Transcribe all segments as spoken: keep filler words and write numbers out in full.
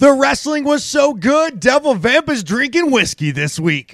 The wrestling was so good, Devil Vamp is drinking whiskey this week.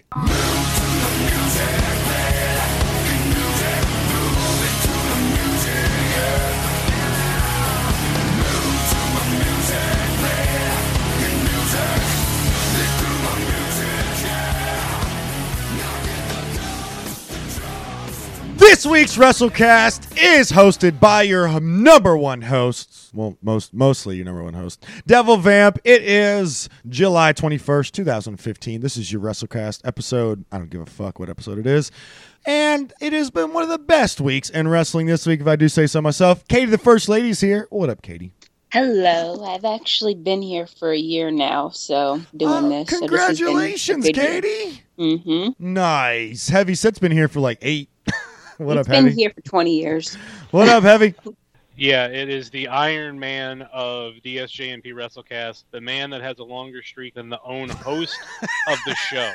This week's WrestleCast is hosted by your number one hosts. Well, most mostly your number one host, Devil Vamp. It is July twenty-first, twenty fifteen. This is your WrestleCast episode. I don't give a fuck what episode it is. And it has been one of the best weeks in wrestling this week, if I do say so myself. Katie, the First Lady's here. What up, Katie? Hello. I've actually been here for a year now, so doing oh, this. Congratulations, so Katie. Mm-hmm. Nice. Heavy Set's been here for like eight. What He's up, Heavy? been here for twenty years. What up, Heavy? Yeah, it is the Iron Man of D S J and P WrestleCast, the man that has a longer streak than the own host of the show.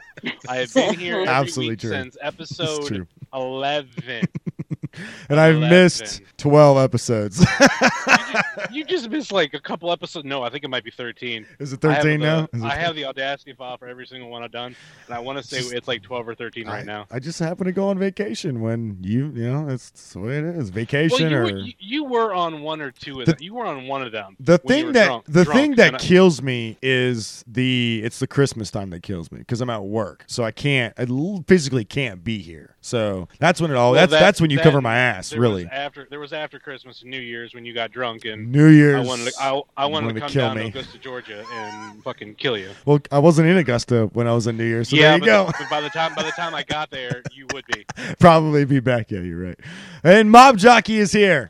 I have been here every Absolutely week true. since episode eleven. And I've eleven. missed twelve episodes. you, just, you just missed like a couple episodes. No, I think it might be thirteen. Is it thirteen I now? The, Is it I have the Audacity file for every single one I've done, and I want to say it's like twelve or thirteen right I, now. I just happen to go on vacation when you, you know, it's the way it is. Vacation well, you, or were, you, you were on one or two of the, them. You were on one of them. The when you thing were that drunk, the drunk, thing that I, kills me is the it's the Christmas time that kills me because I'm at work, so I can't I physically can't be here. So that's when it all well, that's that, that's when you that, cover my ass, there really. Was after there was after Christmas and New Year's when you got drunk and New Year's. I wanted to, I, I wanted, wanted to come to down me. to Augusta, Georgia, and fucking kill you. Well, I wasn't in Augusta when I was in New Year's, so yeah, there you but, go. But by the time by the time I got there, you would be probably be back. Yeah, you're right. And Mob Jockey is here.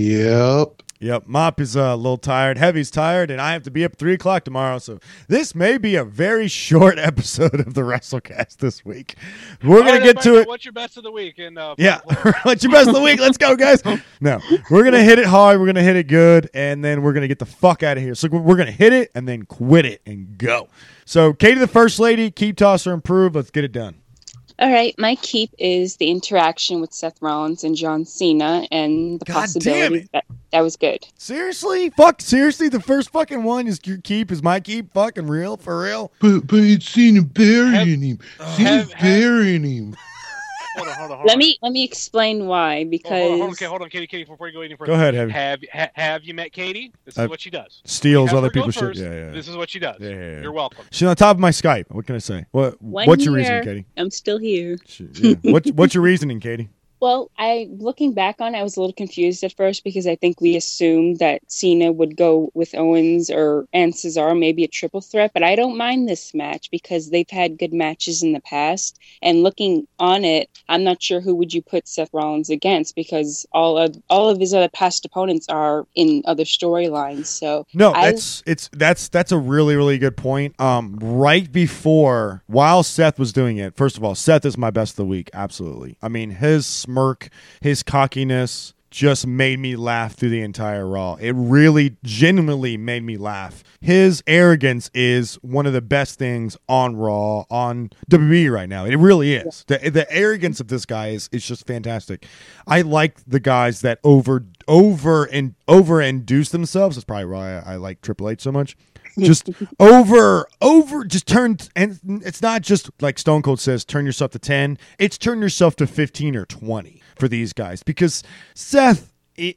Yep. Yep, Mop is uh, a little tired. Heavy's tired, and I have to be up at three o'clock tomorrow. So this may be a very short episode of the WrestleCast this week. We're going right, to get to it. What's your best of the week? And uh, yeah, what's your best of the week? Let's go, guys. No, we're going to hit it hard. We're going to hit it good, and then we're going to get the fuck out of here. So we're going to hit it and then quit it and go. So Katie, the First Lady, keep, toss, or improve. Let's get it done. All right, my keep is the interaction with Seth Rollins and John Cena and the God possibility that that was good. Seriously? Fuck, seriously? The first fucking one is your keep, is my keep? Fucking real? For real? But, but it's Cena burying him. uh, Cena's have- burying him. Hold on, hold on, hold Let on. me let me explain why. Because Hold on, hold on, okay, hold on, Katie, Katie, before you go any further. Go ahead, Heavy. Have ha, have you met Katie? This is I've- what she does. Steals Have other her go people's shit. first. Yeah, yeah, yeah. This is what she does. Yeah, yeah, yeah. You're welcome. She's on top of my Skype. What can I say? What One What's your year, reason, Katie? I'm still here. She, yeah. What's What's your reasoning, Katie? Well, I looking back on it, I was a little confused at first because I think we assumed that Cena would go with Owens or and Cesaro, maybe a triple threat. But I don't mind this match because they've had good matches in the past. And looking on it, I'm not sure who would you put Seth Rollins against because all of all of his other past opponents are in other storylines. So No, I, that's it's that's that's a really really good point. Um, right before while Seth was doing it, first of all, Seth is my best of the week. Absolutely. I mean, his smirk, his cockiness just made me laugh through the entire Raw. It really genuinely made me laugh. His arrogance is one of the best things on Raw, on W W E right now. It really is. The, the arrogance of this guy is, is just fantastic. I like the guys that over over and over induce themselves. That's probably why I, I like Triple H so much. Just over, over, just turn, and it's not just like Stone Cold says, turn yourself to ten. It's turn yourself to fifteen or twenty for these guys because Seth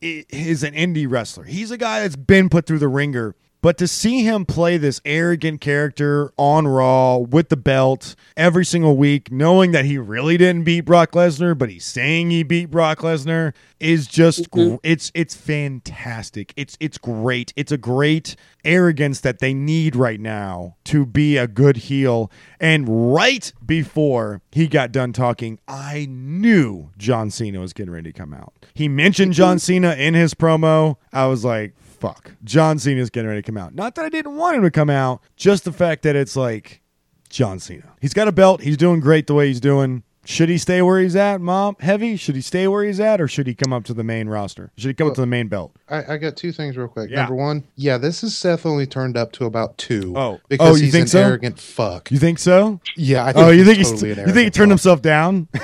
is an indie wrestler. He's a guy that's been put through the ringer. But to see him play this arrogant character on Raw with the belt every single week, knowing that he really didn't beat Brock Lesnar, but he's saying he beat Brock Lesnar, is just Mm-hmm. gr- it's it's fantastic. It's it's great. It's a great arrogance that they need right now to be a good heel. And right before he got done talking, I knew John Cena was getting ready to come out. He mentioned John Cena in his promo. I was like, fuck, John Cena's getting ready to come out. Not that I didn't want him to come out, just the fact that it's like John Cena. He's got a belt. He's doing great the way he's doing. Should he stay where he's at, Mom? Heavy? Should he stay where he's at, or should he come up to the main roster? Should he come Well, up to the main belt? I, I got two things real quick. Yeah. Number one, yeah, this is Seth only turned up to about two. Oh. because Oh, you he's think an so? arrogant fuck. You think so? Yeah, I think Oh, you he's think totally he's, an you think he arrogant turned fuck. himself down?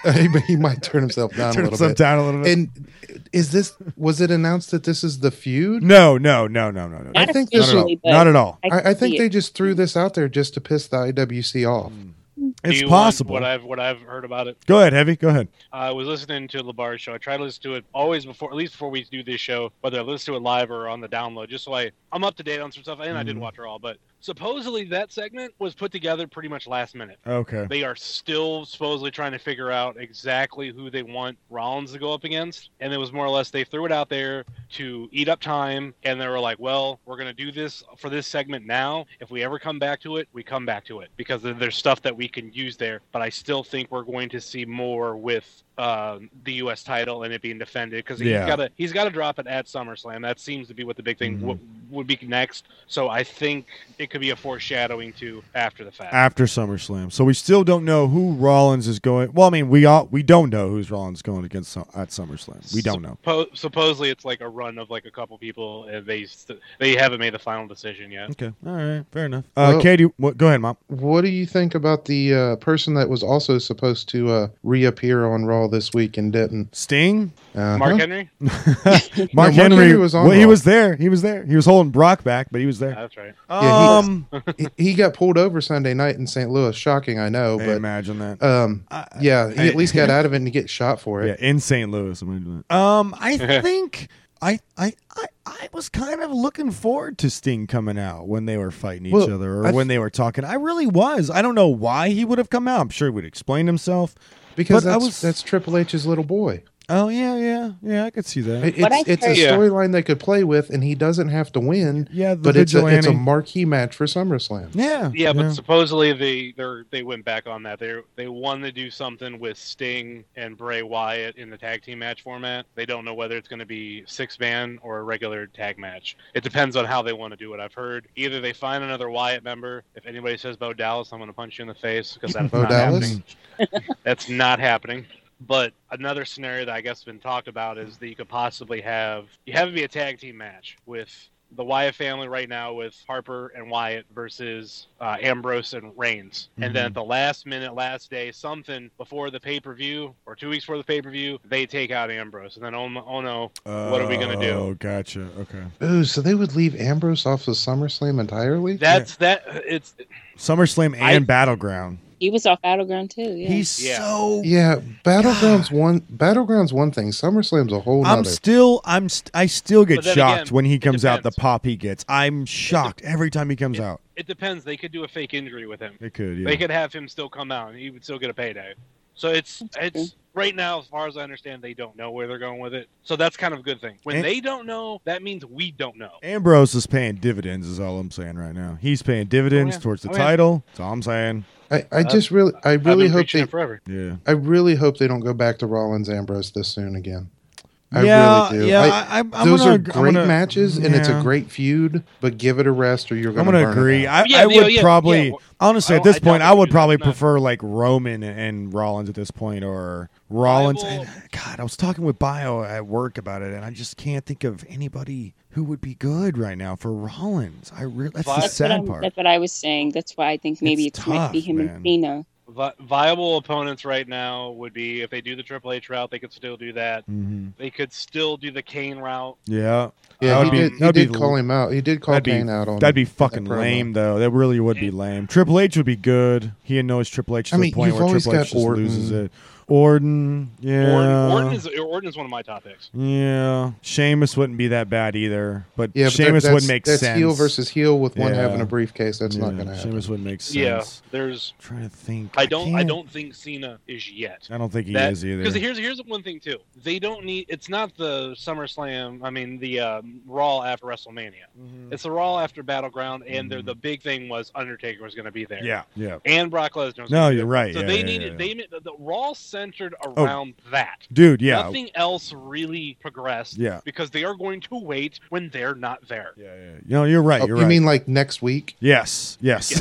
he, he might turn himself down Turn a little himself bit. down a little bit. And is this? Was it announced that this is the feud? no, no, no, no, no, no. I Not think this officially, will- but Not at all. I, I, I can think see they it. just threw this out there just to piss the I W C off. It's Do you possible. Want what I've what I've heard about it. Go ahead, Heavy. Go ahead. I was listening to LeBar's show. I try to listen to it always before, at least before we do this show, whether I listen to it live or on the download, just so I I'm up to date on some stuff. And I didn't Mhm. watch it all, but supposedly that segment was put together pretty much last minute. Okay. They are still supposedly trying to figure out exactly who they want Rollins to go up against. And it was more or less they threw it out there to eat up time. And they were like, well, we're going to do this for this segment now. If we ever come back to it, we come back to it because there's stuff that we can use there. But I still think we're going to see more with uh, the U S title and it being defended because he's Yeah. got to he's got to drop it at SummerSlam. That seems to be what the big thing Mhm. w- would be next. So I think it could be a foreshadowing to after the fact. After SummerSlam, so we still don't know who Rollins is going. Well, I mean, we all we don't know who's Rollins going against Su- at SummerSlam. We don't know. Suppo- supposedly, it's like a run of like a couple people, and they st- they haven't made the final decision yet. Okay. All right. Fair enough. Uh, Well- Katie, what, go ahead, Mom. What do you think about the uh, person that was also supposed to uh, reappear on Raw this week and didn't? Sting. Uh-huh. Mark Henry, Mark, Mark Henry, Henry was on Well, he Raw. was there. He was there. He was holding Brock back, but he was there. that's right. Yeah, um, he, he got pulled over Sunday night in Saint Louis. Shocking, I know, I but imagine that. um, I- yeah, he I- at least got out of it and get shot for it. Yeah, in Saint Louis. Imagine that. Um, I think I, I I I was kind of looking forward to Sting coming out when they were fighting each Well, other or I when th- they were talking. I really was. I don't know why he would have come out. I'm sure he would explain himself. Because But I that's was- that's Triple H's little boy. Oh yeah, yeah, yeah. I could see that. It- What it's I it's a heard- Yeah. storyline they could play with, and he doesn't have to win. yeah, the But it's a vigilante. it's a marquee match for SummerSlam. yeah, Yeah, but supposedly they they they went back on that. They they want to do something with Sting and Bray Wyatt in the tag team match format. They don't know whether it's going to be six man or a regular tag match. It depends on how they want to do it. I've heard either they find another Wyatt member. If anybody says Bo Dallas, I'm going to punch you in the face because that's Bo not Dallas? happening. That's not happening. But another scenario that I guess has been talked about is that you could possibly have you have it be a tag team match with the Wyatt family right now with Harper and Wyatt versus uh, Ambrose and Reigns. And then at the last minute, last day, something before the pay per view or two weeks before the pay per view, they take out Ambrose. And then oh, oh no, what are we gonna do? Oh, gotcha. Okay. Ooh, so they would leave Ambrose off of SummerSlam entirely? That's that. It's SummerSlam and I- Battleground. He was off Battleground too. Yeah. He's Yeah. so. Yeah, Battleground's one. Battleground's one thing. SummerSlam's a whole I'm nother. still. I'm. St- I still get But then shocked again, when he it comes out. The depends. pop he gets. I'm shocked every time he comes it- out. it depends. They could do a fake injury with him. They could. Yeah. They could have him still come out and he would still get a payday. So it's it's right now, as far as I understand, they don't know where they're going with it. So that's kind of a good thing. When And- they don't know, that means we don't know. Ambrose is paying dividends. Is all I'm saying right now. He's paying dividends Oh, yeah. towards the Oh, yeah. title. That's all I'm saying. I, I just really, I I've really been hope preaching they, it forever. Yeah. I really hope they don't go back to Rollins Ambrose this soon again. I yeah, really do. Yeah. I- I, I'm Those gonna, are I'm great gonna- matches, and it's a yeah. great feud. But give it a rest, or you're I'm going to gonna burn agree. It out. I, Yeah, I yeah, would yeah, probably, yeah. honestly, I at this don't- I point, doubt I they would do that. probably It's not- prefer like Roman and Rollins at this point, or Rollins. Viable- And, God, I was talking with Bio at work about it, and I just can't think of anybody who would be good right now for Rollins. I really, that's the Vi- That's what, sad I'm- part. that's what I was saying. That's why I think maybe It's it might be tough, him man. and Cena. Vi- viable opponents right now would be if they do the Triple H route, they could still do that. hmm They could still do the Kane route. Yeah, Yeah, That he would be- did. He that'd be did call him out. He did call that'd be- Kane out on. that'd be that fucking promo. lame, though. That really would be lame. Triple H would be good. He knows Triple H to I mean, the point you've where always Triple got H just Orton. loses it. Orton, yeah. Orton, Orton is Orton is one of my top picks. Yeah, Sheamus wouldn't be that bad either, but Yeah, but that- Sheamus that's, wouldn't make that's sense. heel versus heel with one Yeah. having a briefcase. That's not Yeah, going to happen. Sheamus wouldn't make sense. Yeah, there's. I'm trying to think. I don't. I can't- don't think Cena is yet. I don't think he That- is either. Because here's here's one thing too. They don't need. It's not the SummerSlam. I mean the um, Raw after WrestleMania. Mhm. It's the Raw after Battleground, and they're, the big thing was Undertaker was going to be there. Yeah, yeah. And Brock Lesnar. was No, gonna be you're there. right. So Yeah, they yeah, needed. yeah, Oh. They made the, the Raw centered around that. Dude, yeah, Nothing else really progressed. yeah, Because they are going to wait when they're not there. yeah, yeah. You know, you're right. Oh, You're you right. mean like next week? yes, yes.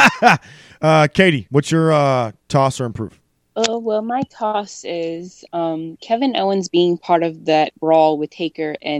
uh, Katie, what's your uh, toss or improve? Oh, well, my toss is um, Kevin Owens being part of that brawl with Taker and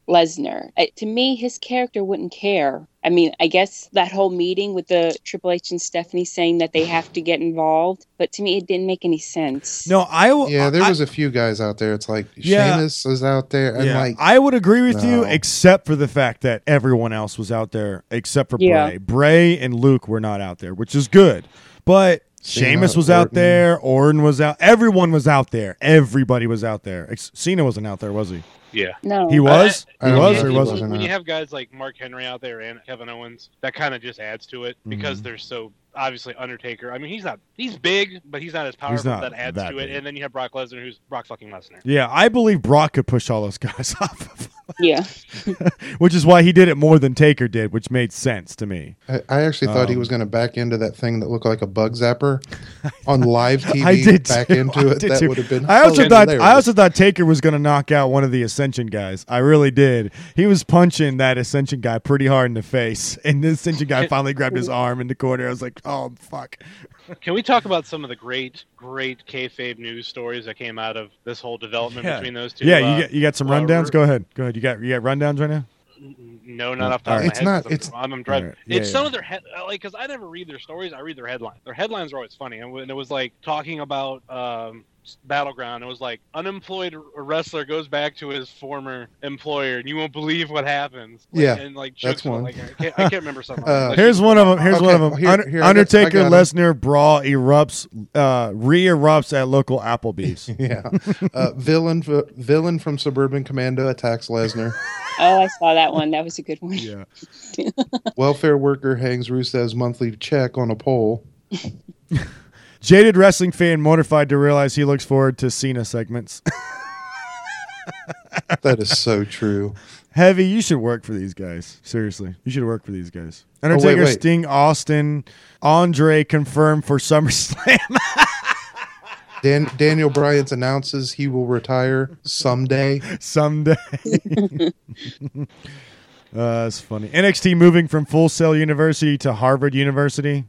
Lesnar. Uh, to me, his character wouldn't care. I mean, I guess that whole meeting with the Triple H and Stephanie saying that they have to get involved, but to me, it didn't make any sense. No, I will. Yeah, there I, was a few guys out there. It's like Yeah. Sheamus is out there, and yeah, like I would agree with you, No. except for the fact that everyone else was out there, except for Yeah. Bray. Bray and Luke were not out there, which is good. But Cena, Sheamus was out Orton. there. Orton was out. Everyone was out there. Everybody was out there. Ex- Cena wasn't out there, was he? Yeah. No. He was. I he don't was, know or if he he wasn't. was or When not. you have guys like Mark Henry out there and Kevin Owens, that kind of just adds to it because Mhm. they're so obviously Undertaker. I mean, he's not he's big, but he's not as powerful. not That adds that to it. big. And then you have Brock Lesnar, who's Brock fucking Lesnar. Yeah, I believe Brock could push all those guys off, Yeah. which is why he did it more than Taker did, which made sense to me. I, I actually thought he Um, was going to back into that thing that looked like a bug zapper on live T V. I did back too. into I it. did That too. would have been. I also thought hilarious. I also thought Taker was going to knock out one of the Ascension guys. I really did. He was punching that Ascension guy pretty hard in the face, and the Ascension guy finally grabbed his arm in the corner. I was like, "Oh fuck!" Can we talk about some of the great, great kayfabe news stories that came out of this whole development Yeah. between those two? Yeah, Uh, you got you got some uh, rundowns. Go ahead, go ahead. You got you got rundowns right now. No, not off the top Alright. of my It's head. not- 'cause it's- I'm, I'm dreading. Alright. Yeah, it's yeah. some of their head, like, because I never read their stories. I read their headlines. Their headlines are always funny, and when it was like talking about um, Battleground, it was like unemployed wrestler goes back to his former employer, and you won't believe what happens. Like, Yeah, and like that's jokes about, one. Like, I, can't, I can't remember something. Uh, Like, Here's one of them. Here's one of them. Okay, here- Un- here, I got- I Undertaker got 'em. Lesnar brawl erupts, uh, re-erupts at local Applebee's. Yeah, uh, villain villain from Suburban Commando attacks Lesnar. Oh, I saw that one. That was a good one. yeah. Welfare worker hangs Rusev's monthly check on a pole. Jaded wrestling fan mortified to realize he looks forward to Cena segments. That is so true. Heavy, you should work for these guys. Seriously, you should work for these guys. Undertaker, wait. Sting, Austin, Andre confirmed for SummerSlam. Dan- Daniel Bryan announces he will retire someday. Someday. uh, that's funny. N X T moving from Full Sail University to Harvard University.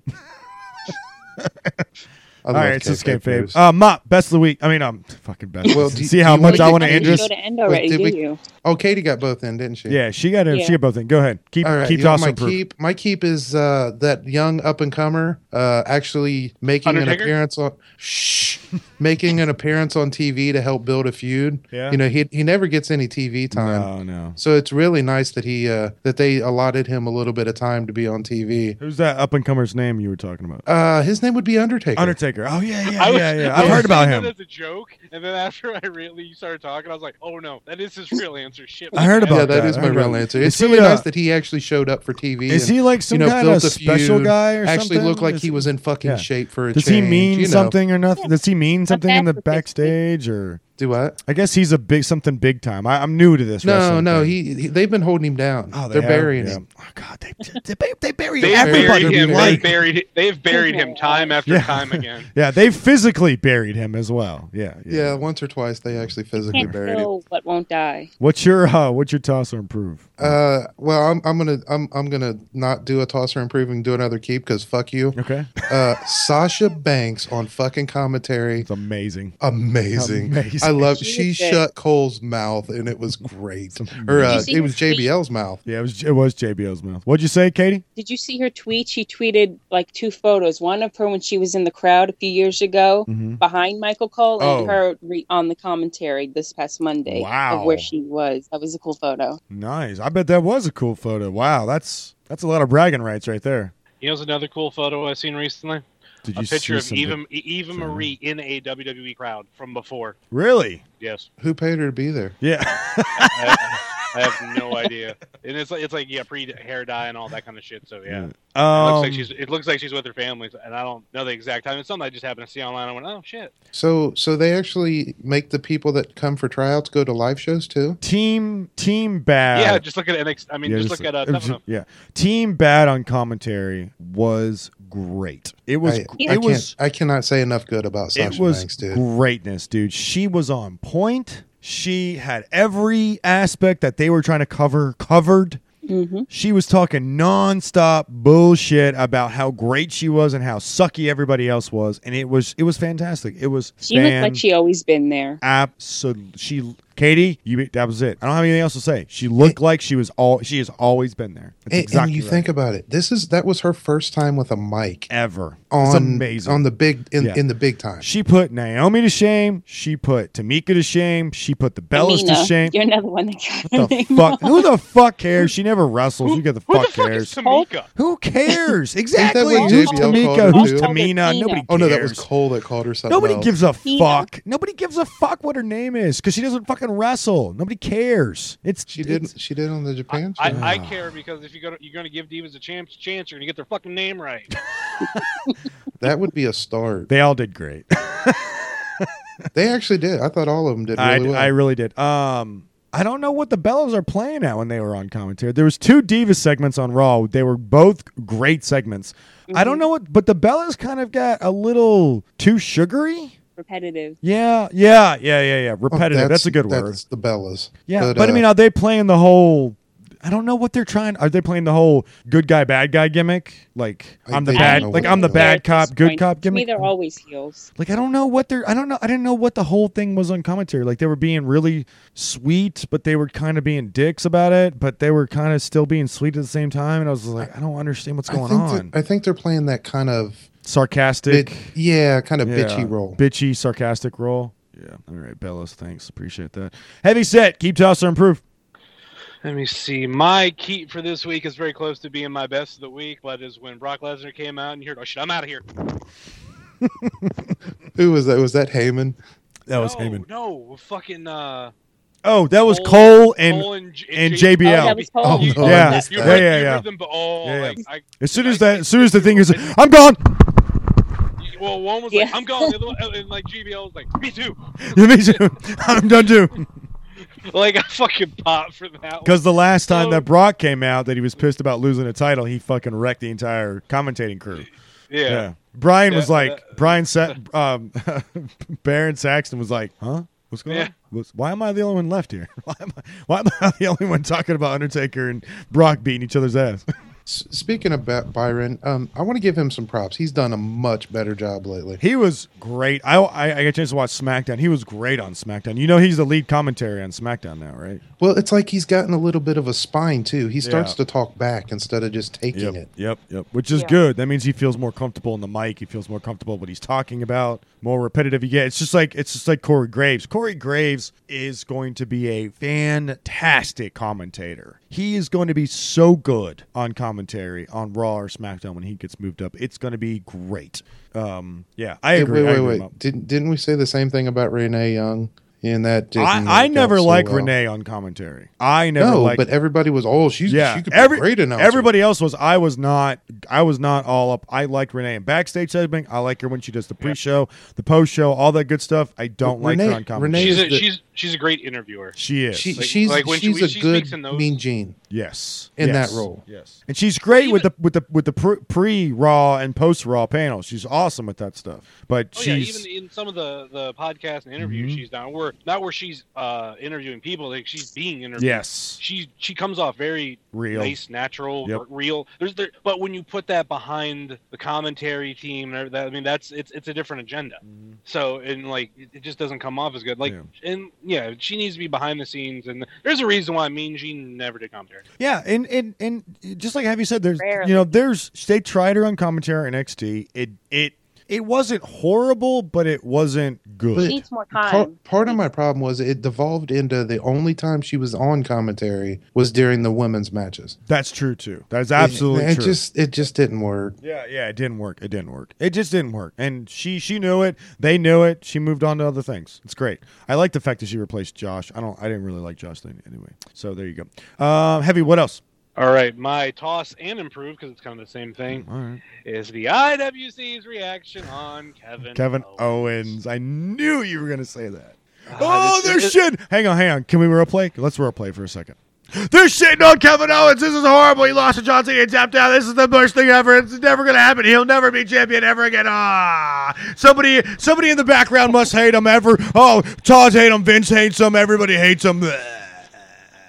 I All love right, it's just kayfabe kayfabe. news. Uh, Mop, best of the week. I mean, um, fucking best. Well, do- See do how you much wanna I want to You end didn't this? go to end already, did did we- you? Oh, Katie got both in, didn't she? Yeah, she got it. Yeah. She got both in. Go ahead. Keep All right. keep you know, tossing my proof. keep, my keep is uh, that young up and comer uh, actually making Undertaker? an appearance on shh, making an appearance on T V to help build a feud. Yeah. You know, he he never gets any T V time. No, no. So it's really nice that he uh, that they allotted him a little bit of time to be on T V. Who's that up and comer's name you were talking about? Uh, his name would be Undertaker. Undertaker. Oh yeah, yeah, I was, yeah, yeah. I I've was heard about saying him. that as a joke, and then after I really you started talking, I was like, "Oh no, that is his real answer." Shit. I heard about Yeah, that that. is I my heard real about it. answer. Is It's he, really uh, nice that he actually showed up for T V. Is and, he like some you know, kind of built a special feud, guy or actually something? looked like Is- he was in fucking Yeah. shape for a Does change. he mean you know. something or nothing? Does he mean something in the bad for fifty. backstage or? Do what? I guess he's a big something big time. I, I'm new to this. No, wrestling no, thing. he, he they've been holding him down. Oh, they They're have? burying Yeah. him. Oh God, they they, they, they bury They've everybody. buried we him. They've like. buried. They've buried him time after Yeah. time again. Yeah, they physically buried him as well. Yeah, Yeah, once or twice they actually physically Can't buried him. kill what won't die. What's your uh, what's your toss or improve? Uh, well, I'm I'm gonna I'm I'm gonna not do a tosser improving, do another keep because fuck you. Okay, Uh, Sasha Banks on fucking commentary, it's amazing. amazing. Amazing. I love. She She was good. shut Cole's mouth and it was great. It's Or Did uh, you see it her was tweet? J B L's mouth. Yeah, it was it was J B L's mouth. What'd you say, Katie? Did you see her tweet? She tweeted like two photos. One of her when she was in the crowd a few years ago Mm-hmm. behind Michael Cole, Oh. and her re- on the commentary this past Monday Wow. of where she was. That was a cool photo. Nice. I bet that was a cool photo. Wow, that's that's a lot of bragging rights right there. You know, what's another cool photo I've seen recently? Did A you picture see of some- Eva Eva Sorry. Marie in a W W E crowd from before. Really? Yes, Who paid her to be there? Yeah. I, I have no idea. And it's like it's like yeah, pre hair dye and all that kind of shit. So yeah. It looks Um, like she's. It looks like she's with her family, and I don't know the exact time. It's something I just happened to see online. I went, "Oh shit!" So so they actually make the people that come for tryouts go to live shows too. team team bad. yeah, just look at N X T. I mean, Yeah, just look at uh, it was- Tough Enough. yeah. Team bad on commentary was great. It was I, gr- I it was can't I cannot say enough good about it Sasha was Banks, dude. greatness, dude. She was on point. She had every aspect that they were trying to cover covered. hmm She was talking nonstop bullshit about how great she was and how sucky everybody else was, and it was it was fantastic. It was She looked like she always been there. absolutely. She Katie, you that was it. I don't have anything else to say. She looked And- like she was all she has always been there. That's And, exactly and you right. think about it. This is that was her first time with a mic ever. on It's amazing. on the big in, Yeah. in the big time. She put Naomi to shame. She put Tamika to shame. She put the Bellas to Amina, shame. You're another one that got her What the name fuck? wrong. Who the fuck cares? She never wrestles. Who, the Who fuck the fuck cares? is Tamika? Who cares? Exactly. what Who's J B L Tamika? called her, Who's too? Tamina? Tina. Nobody cares. Oh no, that was Cole that called her something. Nobody else. gives a Tina. fuck. Nobody gives a fuck what her name is because she doesn't fucking wrestle. Nobody cares. It's She did. it's- She did on the Japan I, show. I, I Ah. care because if you go to, you're going to give divas a chance, chance, you're going to get their fucking name right. That would be a start. They all did great. They actually did. I thought all of them did I, really well. I really did. Um, I don't know what the Bellas are playing at when they were on commentary. There was two Divas segments on Raw. They were both great segments. I don't know what, but the Bellas kind of got a little too sugary. Repetitive. Yeah, yeah, yeah, yeah, yeah. Oh, Repetitive. that's, a good word. That's the Bellas. Yeah, but, I uh, mean, are they playing the whole? I don't know what they're trying. Are they playing the whole good guy, bad guy gimmick? Like I- I'm the they bad, don't know like what I'm the they're bad At cop, this good point, cop To me, gimmick. they're always heels. Like I don't know what they're. I don't know. I didn't know what the whole thing was on commentary. Like they were being really sweet, but they were kind of being dicks about it. But they were kind of still being sweet at the same time. And I was like, I don't understand what's I going think on. they're- I think they're playing that kind of Sarcastic, bit, yeah, kind of Yeah. bitchy role. bitchy, sarcastic role. Yeah. All right, Bellas. Thanks. Appreciate that. Heavy set. Keep toss or improve. Let me see. My keep for this week is very close to being my best of the week, but is when Brock Lesnar came out and you heard, oh shit, I'm out of here. Who was that? Was that Heyman? That was no, Heyman. No, fucking uh, Oh, that was Cole- Cole and Cole and, J- and J- J B L. Oh, that was Cole. Oh, You- no, Yeah. I missed You that. Yeah, heard, yeah, you yeah. heard them, but oh, Yeah, yeah. like, I, as soon as I- that, as soon as the thing is, I'm gone. well, one was Yeah. like, I'm gone. The other one, and like G B L was like, me too. Yeah, me too. I'm done too. Like I fucking popped for that. one. Because the last time So- that Brock came out, that he was pissed about losing a title, he fucking wrecked the entire commentating crew. Yeah. Yeah. Brian was Yeah, like, that- Brian Sa- um, Baron Saxton was like, huh? What's going Yeah. on? What's, why am I the only one left here? Why am I, why am I the only one talking about Undertaker and Brock beating each other's ass? S- Speaking of Ba- Byron, um, I want to give him some props. He's done a much better job lately. He was great. I, I, I got a chance to watch SmackDown. He was great on SmackDown. You know he's the lead commentary on SmackDown now, right? Well, it's like he's gotten a little bit of a spine too. He starts Yeah. to talk back instead of just taking Yep, it. yep, yep. Which is Yeah. good. That means he feels more comfortable in the mic. He feels more comfortable what he's talking about. More repetitive. Yeah, it's just like it's just like Corey Graves. Corey Graves is going to be a fantastic commentator. He is going to be so good on commentary on Raw or SmackDown when he gets moved up. It's going to be great. Um, yeah, I Hey, agree. wait, I wait, agree, wait. Mom. Didn't didn't we say the same thing about Renee Young? And that didn't I, I work never out so liked well. Renee on commentary. I never No, liked. but everybody was, oh, she's Yeah, she could be every, a great announcer. everybody else was. I was not. I was not all up. I liked Renee in backstage segment. I like her when she does the pre-show, the post-show, all that good stuff. I don't like Renee- her on commentary. Renee she's is a, the- she's she's a great interviewer. She is. She, Like- she's like when she- she's when a she good speaks in those- Mean Gene yes. in Yes. that role. Yes, and she's great Even- with the with the with the pre- pre-raw and post-raw panels. She's awesome with that stuff. But Oh yeah, she's even in some of the the podcasts and interviews Mhm. she's done, where not where she's uh interviewing people, like she's being interviewed. yes, She she comes off very real. nice, natural, Yep. r- real. There's there, but when you put that behind the commentary team, and everything, I mean that's it's it's a different agenda. Mhm. So and like it, it just doesn't come off as good. Like Yeah. and yeah, she needs to be behind the scenes, and there's a reason why Mean Gene never did commentary. Yeah, and, and and just like Heavy said, there's Rarely. you know there's they tried her on commentary in N X T. It it it wasn't horrible, but it wasn't good. But- Needs more Part, time. part of my problem was it devolved into the only time she was on commentary was during the women's matches. That's true too. That's absolutely it, it true. just it just didn't work. yeah, yeah, it didn't work. It didn't work. It just didn't work. And she she knew it. They knew it. She moved on to other things. It's great. I like the fact that she replaced Josh. I don't. I didn't really like Josh then anyway. So there you go. Um, Heavy. What else? All right, my toss and improve because it's kind of the same thing All right. is the I W C's reaction on Kevin Kevin Owens. Owens. I knew you were gonna say that. Uh, Oh, this- there's this- shit. Hang on, hang on. Can we replay? Let's replay for a second. They're shitting on Kevin Owens. This is horrible. He lost to John Cena and tapped out. This is the worst thing ever. It's never going to happen. He'll never be champion ever again. Ah, somebody, somebody in the background must hate him ever. Oh, Todd hates him. Vince hates him. Everybody hates him.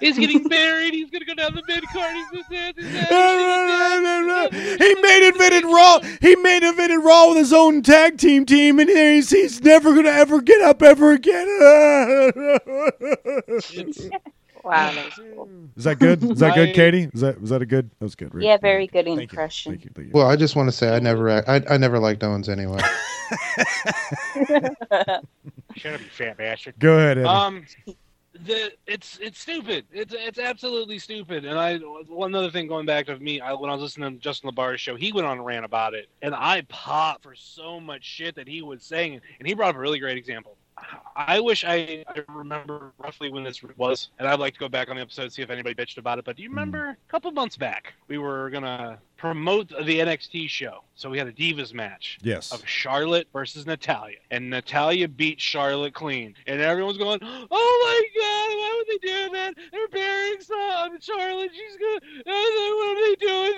He's getting buried. He's gonna go down the mid card. He's this, this, this, this. He made evented Raw. He made evented Raw with his own tag team team, and he's, he's never gonna ever get up ever again. Wow, that was cool. Is that good? Is that I- good, Katie? Is that was that a good? That was good. Right? Yeah, very good Thank you. impression. Thank you. Thank you. Well, I just want to say I never I, I never liked Owens anyway. Shut up, you fat bastard. Go ahead, Eddie. Um, the it's it's stupid. It's it's absolutely stupid. And I one other thing going back to me, I, when I was listening to Justin LaBar's show, he went on a rant about it, and I popped for so much shit that he was saying, and he brought up a really great example. I wish I, I remember roughly when this was, and I'd like to go back on the episode and see if anybody bitched about it. But do you remember a couple months back we were gonna promote the N X T show? So we had a Divas match. Yes. Of Charlotte versus Natalia, and Natalia beat Charlotte clean, and everyone's going, "Oh my God, why would they do that? They're burying some Charlotte. She's gonna, what are they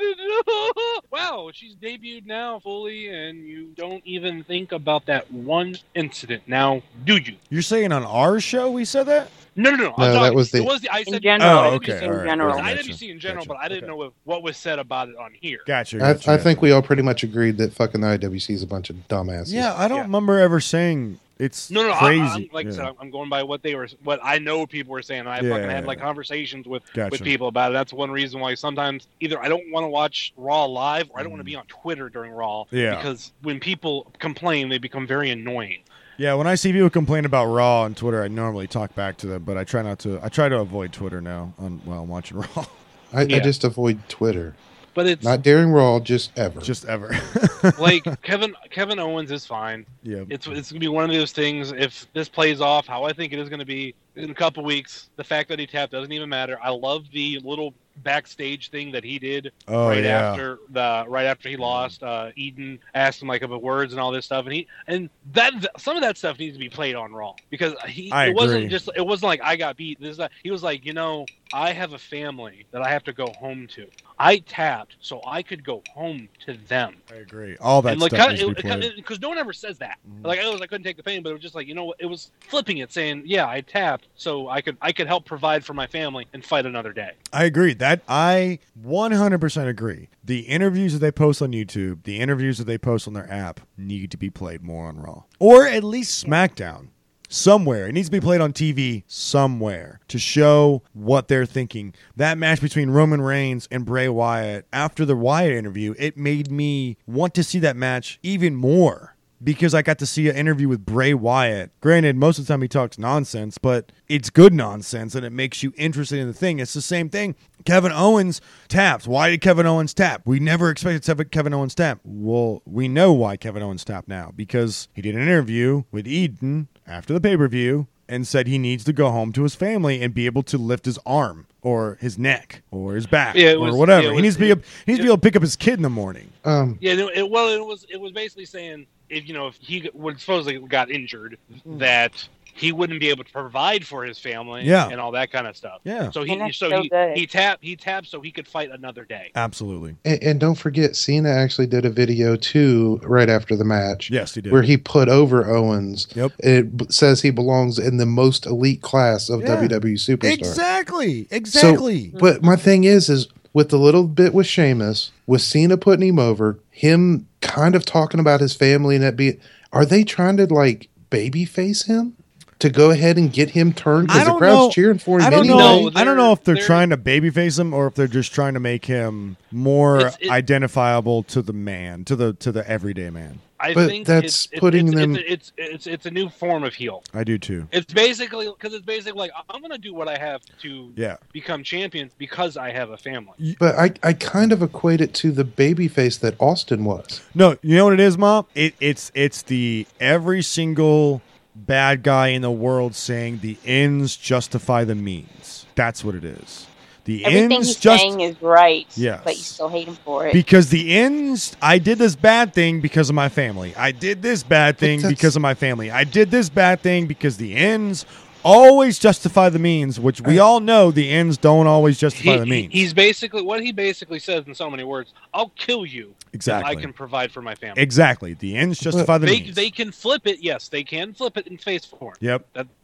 doing?" Wow, she's debuted now fully, and you don't even think about that one incident. Now, do you? You're saying on our show we said that? No, no, no. I'm No, that talking- was the- it was the I said In general. Oh, I W C okay. In All right. general. It was Gotcha. I W C in general, Gotcha. but I didn't Okay. know what, what was said about it on here. Gotcha. I, gotcha, I gotcha. think we all pretty much agreed that fucking I W C is a bunch of dumbasses. Yeah, I don't Yeah. remember ever saying it's No, no, no. crazy. I, I'm, like yeah. I said, I'm- I'm going by what they were, what I know people were saying. And I Yeah, fucking had yeah, like yeah. conversations with Gotcha. with people about it. That's one reason why sometimes either I don't want to watch Raw live or I don't want to be on Twitter during Raw. Yeah. Because when people complain, they become very annoying. Yeah, when I see people complain about Raw on Twitter, I normally talk back to them, but I try not to. I try to avoid Twitter now on, while I'm watching Raw. I, Yeah. I just avoid Twitter. But it's Not during Raw, just ever. Just ever. like Kevin Kevin Owens is fine. yeah. It's it's gonna be one of those things. If this plays off how I think it is gonna be in a couple weeks, the fact that he tapped doesn't even matter. I love the little backstage thing that he did Oh right yeah. after the right after he lost. Uh, Eden asked him like about words and all this stuff, and he and that some of that stuff needs to be played on Raw because he I it wasn't agree. just it wasn't like I got beat. This is not, he was like, you know, I have a family that I have to go home to. I tapped so I could go home to them. I agree. All that And like, stuff needs to be played. because no one ever says that. Mhm. Like, oh, I couldn't take the pain, but it was just like, you know, what? It was flipping it, saying, yeah, I tapped so I could I could help provide for my family and fight another day. I agree. That I one hundred percent agree. The interviews that they post on YouTube, the interviews that they post on their app need to be played more on Raw. Or at least SmackDown. Somewhere. It needs to be played on T V somewhere to show what they're thinking. That match between Roman Reigns and Bray Wyatt, after the Wyatt interview, it made me want to see that match even more. Because I got to see an interview with Bray Wyatt. Granted, most of the time he talks nonsense, but it's good nonsense and it makes you interested in the thing. It's the same thing. Kevin Owens tapped. Why did Kevin Owens tap? We never expected to have Kevin Owens tap. Well, we know why Kevin Owens tapped now. Because he did an interview with Eden after the pay-per-view and said he needs to go home to his family and be able to lift his arm or his neck or his back Yeah, it or was- whatever. yeah, it he was- needs to be able, he needs to be able to pick up his kid in the morning. Um, Yeah, no, it, well, it was it was basically saying if you know if he would supposedly got injured, that he wouldn't be able to provide for his family, Yeah. and all that kind of stuff. Yeah. So And he that's so, so he good. he tapped he tapped so he could fight another day. Absolutely. and, and don't forget, Cena actually did a video too right after the match. Yes, he did. Where he put over Owens. Yep. It b- says he belongs in the most elite class of Yeah. W W E superstar. Exactly. Exactly. But my thing is, is with the little bit with Sheamus, with Cena putting him over, him kind of talking about his family and that be, are they trying to like babyface him to go ahead and get him turned? I Because the don't crowd's know. cheering for him I don't anyway. know. No, I don't know if they're, they're- trying to babyface him or if they're just trying to make him more It's- it- identifiable to the man, to the to the everyday man. I But think that's it's, it's- putting it's, them- It's, it's it's it's a new form of heel. I do too. It's basically because it's basically like I'm gonna do what I have to Yeah. become champions because I have a family. But I, I kind of equate it to the babyface that Austin was. No, you know what it is, Mom? It, it's it's the every single bad guy in the world saying the ends justify the means. That's what it is. The Everything ends he's just saying is right, Yes. but you still hate him for it. because the ends. I did this bad thing because of my family. I did this bad thing that's- because of my family. I did this bad thing because the ends always justify the means, which we all know the ends don't always justify He, the he- means. he's basically what he basically says in so many words. I'll kill you exactly. if I can provide for my family. Exactly. The ends justify the They means. they can flip it. Yes, they can flip it in face form. yep. That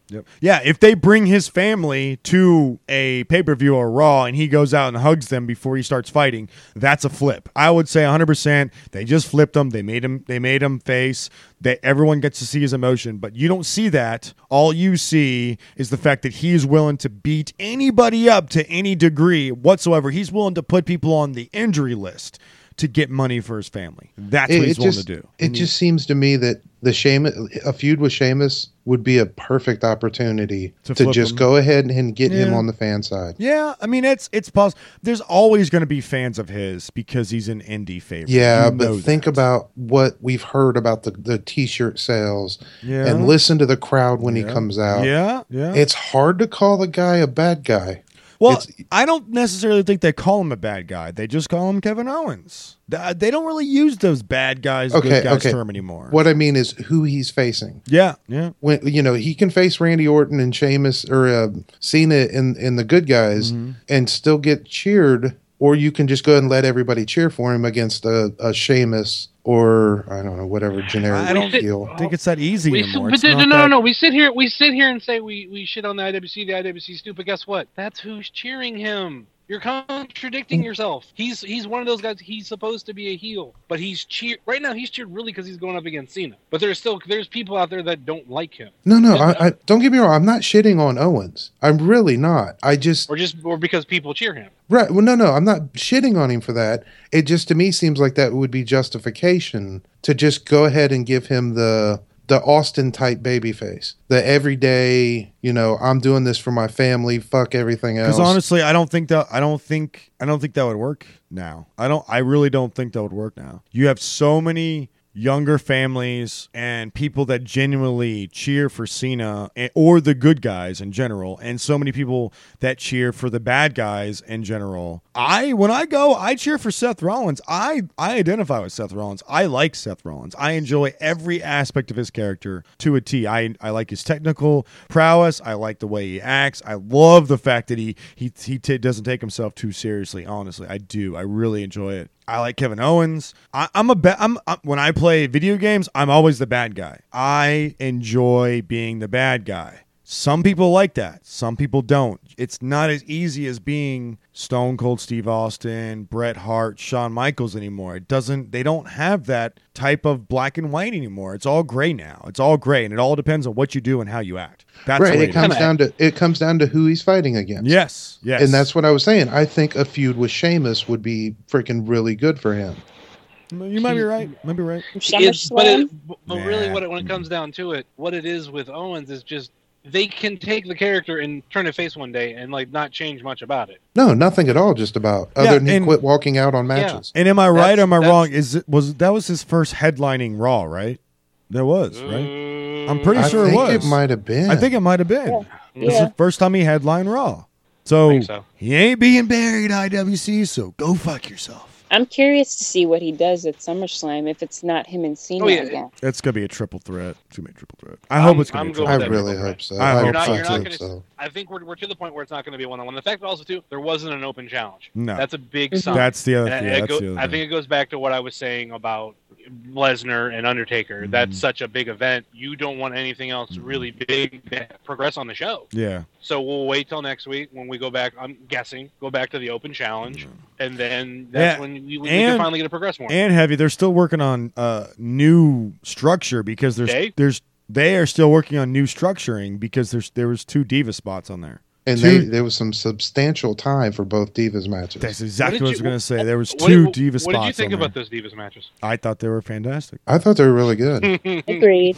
Yep. Yeah, if they bring his family to a pay-per-view or Raw and he goes out and hugs them before he starts fighting, that's a flip. I would say one hundred percent they just flipped him. They made him they made him face. That everyone gets to see his emotion, but you don't see that. All you see is the fact that he is willing to beat anybody up to any degree whatsoever. He's willing to put people on the injury list to get money for his family. That's It, what he's it willing just, to do. It And he- just seems to me that the Sheamus, a feud with Sheamus would be a perfect opportunity To to, flip just him. go ahead and get him Yeah. on the fan side. Yeah, I mean it's it's possible. There's always going to be fans of his because he's an indie favorite. Yeah, You but know think that. about what we've heard about the, the t-shirt sales yeah. and listen to the crowd when yeah. he comes out. Yeah, yeah. It's hard to call the guy a bad guy. well, it's- I don't necessarily think they call him a bad guy. They just call him Kevin Owens. Th- They don't really use those bad guys, Okay, good guys okay. term anymore. What I mean is who he's facing. Yeah, yeah. When you know he can face Randy Orton and Sheamus or uh, Cena in in the good guys Mm-hmm. and still get cheered, or you can just go ahead and let everybody cheer for him against a, a Sheamus or I don't know whatever generic I don't heel. I think it's that easy We, anymore. but It's no, not no, no, that- no. We sit here, we sit here and say we, we shit on the I W C. The I W C is stupid. Guess what? That's who's cheering him. You're contradicting yourself. He's he's one of those guys. He's supposed to be a heel, but he's cheered right now. He's cheered really because he's going up against Cena. But there's still there's people out there that don't like him, No, no, I, I don't get me wrong. I'm not shitting on Owens. I'm really not. I just or just or because people cheer him. right. Well, no, no, I'm not shitting on him for that. It just to me seems like that would be justification to just go ahead and give him the the Austin type babyface, the everyday. You know, I'm doing this for my family. Fuck everything else. Because honestly, I don't think that I don't think I don't think that would work now. I don't I really don't think that would work now. You have so many younger families and people that genuinely cheer for Cena and, or the good guys in general, and so many people that cheer for the bad guys in general. I when I go, I cheer for Seth Rollins. I I identify with Seth Rollins. I like Seth Rollins. I enjoy every aspect of his character to a T. I I like his technical prowess. I like the way he acts. I love the fact that he he he t- doesn't take himself too seriously. Honestly, I do. I really enjoy it. I like Kevin Owens. I, I'm a ba- I'm, I'm when I play video games, I'm always the bad guy. I enjoy being the bad guy. Some people like that. Some people don't. It's not as easy as being Stone Cold Steve Austin, Bret Hart, Shawn Michaels anymore. It doesn't. They don't have that type of black and white anymore. It's all gray now. It's all gray, and it all depends on what you do and how you act. That's right. the way It it comes is. down to it comes down to who he's fighting against. Yes, yes, And that's what I was saying. I think a feud with Sheamus would be freaking really good for him. you might be right. Might be right. It- SummerSlam. but it, but really, Nah. what it, when it comes down to it, what it is with Owens is just they can take the character and turn it face one day and like not change much about it. No, nothing at all. Just about Yeah, other than he and- quit walking out on matches. And am I right or am I That's- wrong? Is it was that was his first headlining Raw, right? That was, right? I'm pretty I sure it think was. it might have been. I think it might have been. Yeah. This is Yeah. the first time he headlined Raw. So, think so. he ain't being buried, I W C, so go fuck yourself. I'm curious to see what he does at SummerSlam if it's not him and Cena Oh, yeah. again. It's going to be a triple threat. It's going to be a triple threat. I hope I'm- it's going I'm to be a going triple I with threat. that. really hope so. I I, hope You're not, so, you're too. not hope gonna, so. I think we're, we're to the point where it's not going to be a one-on-one. The fact also too, there wasn't an open challenge. No. That's a big Mhm. sign. That's the other, And yeah, it that's go- the other I thing. think it goes back to what I was saying about Lesnar and Undertaker. Mhm. That's such a big event. You don't want anything else Mhm. really big to progress on the show. Yeah. So we'll wait till next week when we go back. I'm guessing go back to the open challenge, and then Yeah, that's when we, we and- can finally get to progress more. And Heavy, they're still working on uh, new structure because there's Okay. there's they are still working on new structuring because there's there was two diva spots on there. And Two- they, there was some substantial time for both Divas matches. That's exactly What what, did I was you- going to say. There was What two did- diva What spots did you think on about there. those Divas matches? I thought they were fantastic. I thought they were really good. I, Agreed.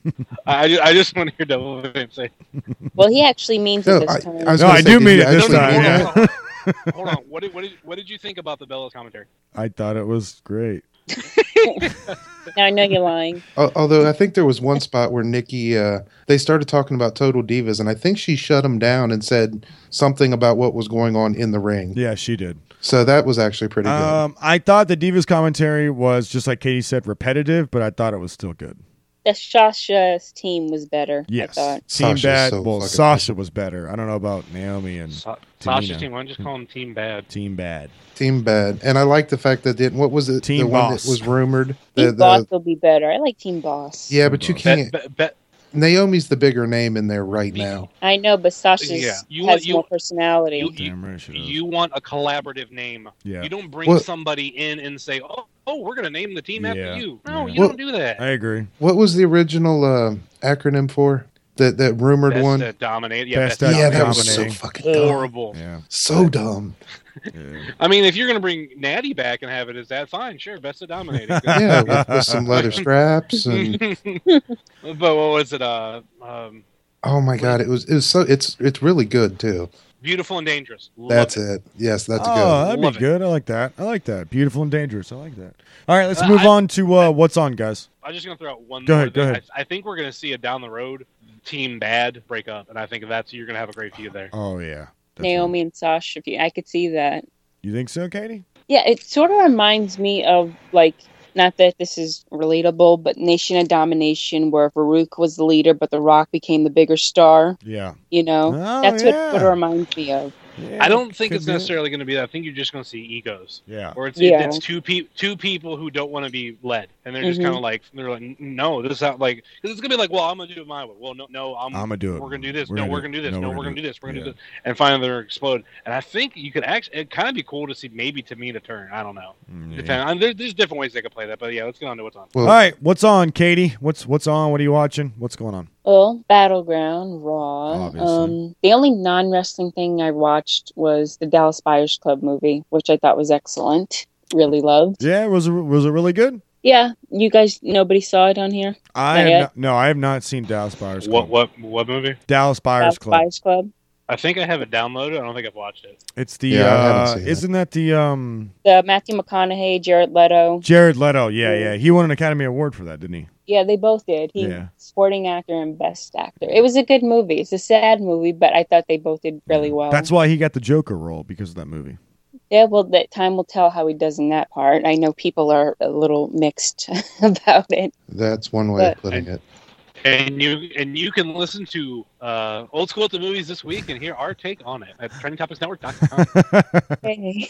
I I just want to hear Double Fame say. Well, he actually means No, it I, this time. I was No, gonna I say, do did mean you it this actually time, mean yeah. that? Hold on, hold on. What did, what did what did you think about the Bellas commentary? I thought it was great. Now I know you're lying. Al- Although I think there was one spot where Nikki, uh, they started talking about Total Divas, and I think she shut him down and said something about what was going on in the ring. Yeah, she did. So that was actually pretty good. Um, I thought the Divas commentary was just like Katie said, repetitive, but I thought it was still good. The Sasha's team was better. Yes, I thought. Team Sasha's Bad. so well, fucking Sasha was better. I don't know about Naomi and Sa- Tamina. Sasha's team. Why don't you just call them Team Bad? Team Bad. Team Bad. And I like the fact that, it, what was it? Team the one Boss. that was rumored? Team The, Boss the, will be better. I like Team Boss. yeah, but you Boss. can't. Bet, bet, bet, Naomi's the bigger name in there right now. I know, but Sasha's Yeah. You- has you- more personality. You, you, Damn right she does. you want a collaborative name. Yeah. You don't bring What- somebody in and say, "Oh, oh, we're going to name the team Yeah. after you." No, Yeah. you Well- don't do that. I agree. What was the original uh, acronym for that that rumored Best one? at dominate. Yeah, Best best at yeah, at that was so dominating. fucking dumb. horrible. Yeah. So dumb. yeah. I mean, if you're going to bring Natty back and have it as that, fine, sure, best at dominating. Yeah, with, with some leather straps and But what was it? Uh, um, oh my god, it was it was so it's it's really good too. Beautiful and Dangerous. Love That's it. it. Yes, that's oh, good. that'd Love be it. good. I like that. I like that. Beautiful and dangerous. I like that. All right, let's Uh, move I- on to uh, what's on, guys. I'm just going to throw out one Go more ahead, go thing. ahead. I, I think we're going to see a down the road team bad break up, and I think that's you're going to have a great feud there. Oh yeah, definitely. Naomi and Sasha, if you, I could see that. You think so, Katie? Yeah, it sort of reminds me of, like, not that this is relatable, but Nation of Domination, where Farouk was the leader, but The Rock became the bigger star. Yeah. You know, Oh, that's yeah. what, what it reminds me of. Yeah, I don't think could it's be it. necessarily going to be that. I think you're just going to see egos. Yeah. Or it's Yeah. it's two pe- two people who don't want to be led, and they're just Mhm. kind of like they're like, no, this is not like because it's gonna be like, well, I'm gonna do it my way. Well, no, no, I'm, I'm gonna do it. We're gonna do this. We're no, gonna we're do gonna do it. this. No, No, we're we're gonna gonna do this. We're gonna yeah. do this. And finally, they're explode. And I think you could actually it kind of be cool to see maybe Tamina turn. I don't know. Mm, yeah. Depend- I mean, there, there's different ways they could play that, but yeah, let's get on to what's on. Well, All right, what's on, Katie? What's what's on? What are you watching? What's going on? Well, Battleground, Raw. Obviously. Um, the only non-wrestling thing I watched was the Dallas Buyers Club movie, which I thought was excellent. Really loved. Yeah, was it, was it really good? Yeah, you guys, nobody saw it on here? I Not have yet? not, no, I have not seen Dallas Buyers Club. What what what movie? Dallas Buyers Dallas Club. Buyers Club. I think I have it downloaded. I don't think I've watched it. It's the Yeah, I haven't uh, seen it. isn't that the um The Matthew McConaughey, Jared Leto. Jared Leto? Yeah, yeah. He won an Academy Award for that, didn't he? Yeah, they both did. He Yeah. supporting actor and best actor. It was a good movie. It's a sad movie, but I thought they both did really well. That's why he got the Joker role because of that movie. Yeah, well, that time will tell how he does in that part. I know people are a little mixed about it. that's one way of But- putting it. And you and you can listen to uh, Old School at the Movies this week and hear our take on it at trending topics network dot com. Hey.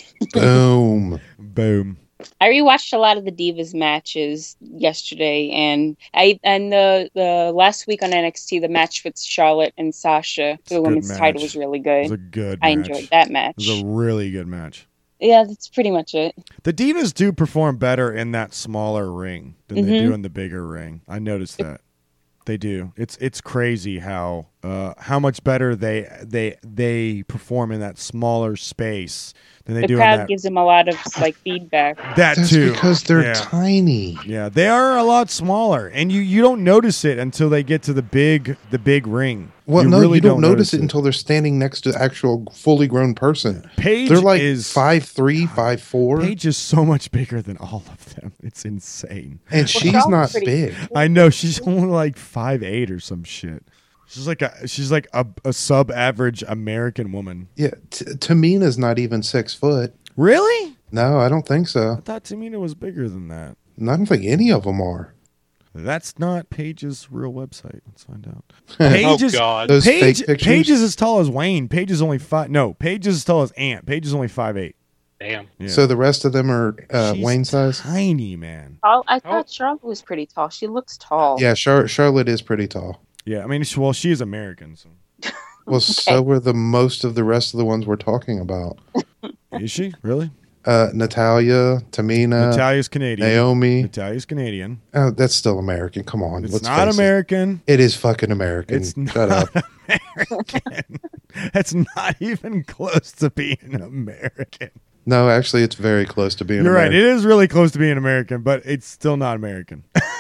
Boom. Boom. I rewatched a lot of the Divas matches yesterday, and I and the the last week on N X T, the match with Charlotte and Sasha It's for a the good women's title match. was really It good. was a good I match. enjoyed that It match. was a really good match. Yeah, that's pretty much it. The Divas do perform better in that smaller ring than they Mhm. do in the bigger ring. I noticed that. They do. It's it's crazy how uh, how much better they they they perform in that smaller space than they The do in crowd that. gives them a lot of like feedback. that That's too. because they're yeah. tiny. Yeah, they are a lot smaller, and you, you don't notice it until they get to the big the big ring. Well, you no, really you don't, notice it until they're standing next to actual fully grown person. Paige They're like is five three, five four, Paige is so much bigger than all of them. It's insane. and she's Charlotte's not pretty- big. I know she's only like five eight or some shit. She's like a she's like a, a sub average American woman. Yeah, T- Tamina's not even six foot. Really? No, I don't think so. I thought Tamina was bigger than that. And I don't think any of them are. That's not Paige's real website. Let's find out. Oh Paige is God! Those Paige, fake pictures. Paige is as tall as Wayne. Paige is only five. No, Paige is as tall as Ant. Paige is only five eight. Damn. Yeah. So the rest of them are uh, She's Wayne size. Tiny man. Oh, I Oh. thought Charlotte was pretty tall. She looks tall. Yeah, Char- Charlotte is pretty tall. Yeah, I mean, she, well, she is American. So Well, so were the most of the rest of the ones we're talking about. is she really? Uh, Natalia, Tamina, Natalia's Canadian. Naomi. Natalia's Canadian. Oh, that's still American. Come on, It's let's not face American. It. it is fucking American. It's Shut not up. American. That's not even close to being American. No, actually, it's very close to being You're right. American. It is really close to being American, but it's still not American.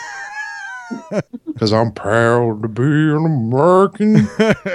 Because I'm proud to be an American.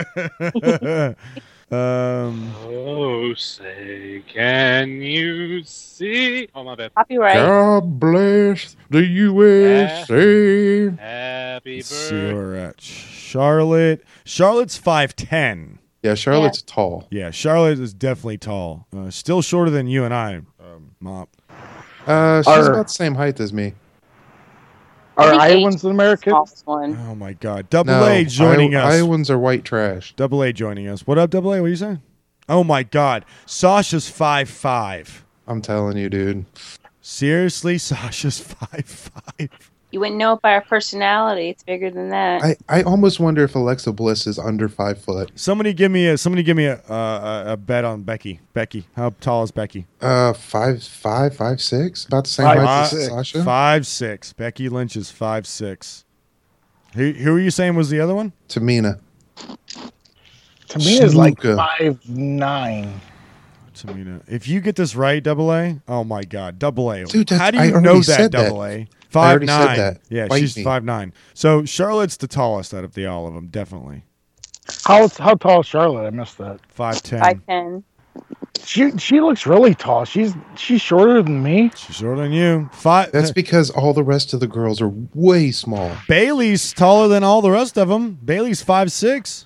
um, Oh, say, can you see? Oh, my bad. Copyright. God bless the U S A. Happy let's see birthday. where we're at. Charlotte. Charlotte's five ten. Yeah, Charlotte's tall. Yeah, Charlotte is definitely tall. Uh, still shorter than you and I, um, Mop. Uh, she's Are- about the same height as me. I Are think Iowans Paige American? Smallest one. Oh my God, Double No, A joining Io- us. Iowans are white trash. Double A joining us. What up, Double A? What are you saying? Oh my God, Sasha's five five. I'm telling you, dude. Seriously, Sasha's five five. You wouldn't know it by her personality. It's bigger than that. I, I almost wonder if Alexa Bliss is under five foot. Somebody give me a somebody give me a uh, a, a bet on Becky. Becky, how tall is Becky? Uh, five, five, five, six, about the same Five, height as six. Sasha. Five six. Becky Lynch is five six. Who who are you saying was the other one? Tamina. Tamina is like Snuka. five nine. Tamina. If you get this right, Double A. Oh my God, Double A. Dude, that's- how do I you already know that, said that. Double A? I Five already said nine. that. Yeah, Fight she's me. five nine. So Charlotte's the tallest out of the all of them, definitely. How how tall is Charlotte? I missed that. Five ten. Five ten. She she looks really tall. She's she's shorter than me. She's shorter than you. Five. That's because all the rest of the girls are way small. Bailey's taller than all the rest of them. Bailey's five six.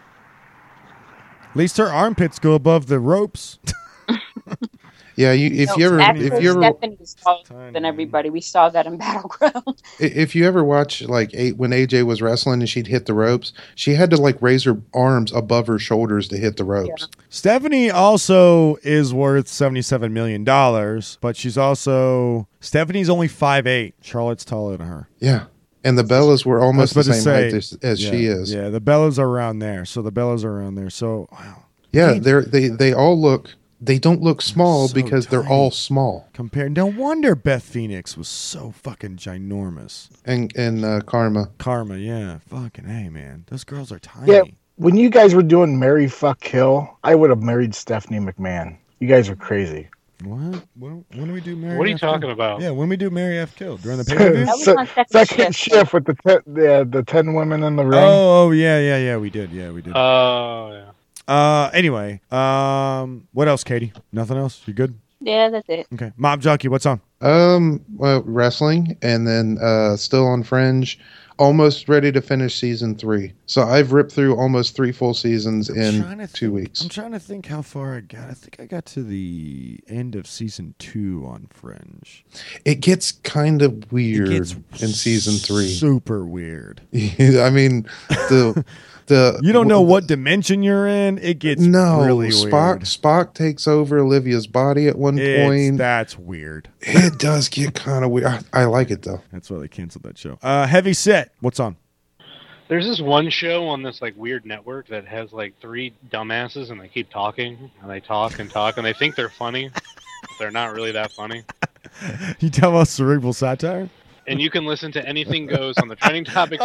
At least her armpits go above the ropes. Yeah, you if No, you ever actually, if you ever Stephanie's taller Tiny. than everybody. We saw that in Battleground. if you ever watch like eight, when A J was wrestling and she'd hit the ropes, she had to like raise her arms above her shoulders to hit the ropes. Stephanie also is worth seventy-seven million dollars, but she's also Stephanie's only five eight. Charlotte's taller than her. Yeah. And the Bellas were almost I was the about same to height say, as, as yeah, she is. Yeah, the Bellas are around there. So the Bellas are around there. So wow. Yeah, they're they they all look they don't look small So because they're tiny. all small. Compared, no wonder Beth Phoenix was so fucking ginormous. And and uh, Karma. Karma, yeah, fucking hey, man, those girls are tiny. Yeah. When you guys were doing Marry Fuck Kill, I would have married Stephanie McMahon. You guys are crazy. What? When, when do we do Mary? What are you F. talking Kill? about? Yeah, when we do Mary F. Kill during the pay per view. That was Se- on second second shift. shift with the ten, the the ten women in the ring. Oh, oh, yeah, yeah, yeah. We did. Yeah, we did. Oh, yeah. Uh, anyway, um, what else, Katie? Nothing else? You good? Yeah, that's it. Okay, Mob Jockey, what's on? Um, well, wrestling, and then uh, still on Fringe. Almost ready to finish season three. So I've ripped through almost three full seasons in Trying to two think- weeks. I'm trying to think how far I got. I think I got to the end of season two on Fringe. It gets kind of It weird gets in season three. Super weird. I mean, the the You don't know what dimension you're in. It gets No, really Spock weird. Spock takes over Olivia's body at one It's- point. that's weird. It does get kind of weird. I, I like it though. That's why they canceled that show. Uh, Heavy Set, what's on? There's this one show on this like weird network that has like three dumbasses and they keep talking and they talk and talk and they think they're funny. But they're not really that funny. You tell about cerebral satire? And you can listen to Anything Goes on the Trending Topics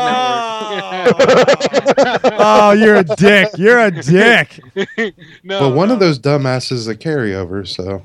Oh. Network. Oh, you're a dick. You're a dick. no, Well, one no. of those dumbasses is a carryover. So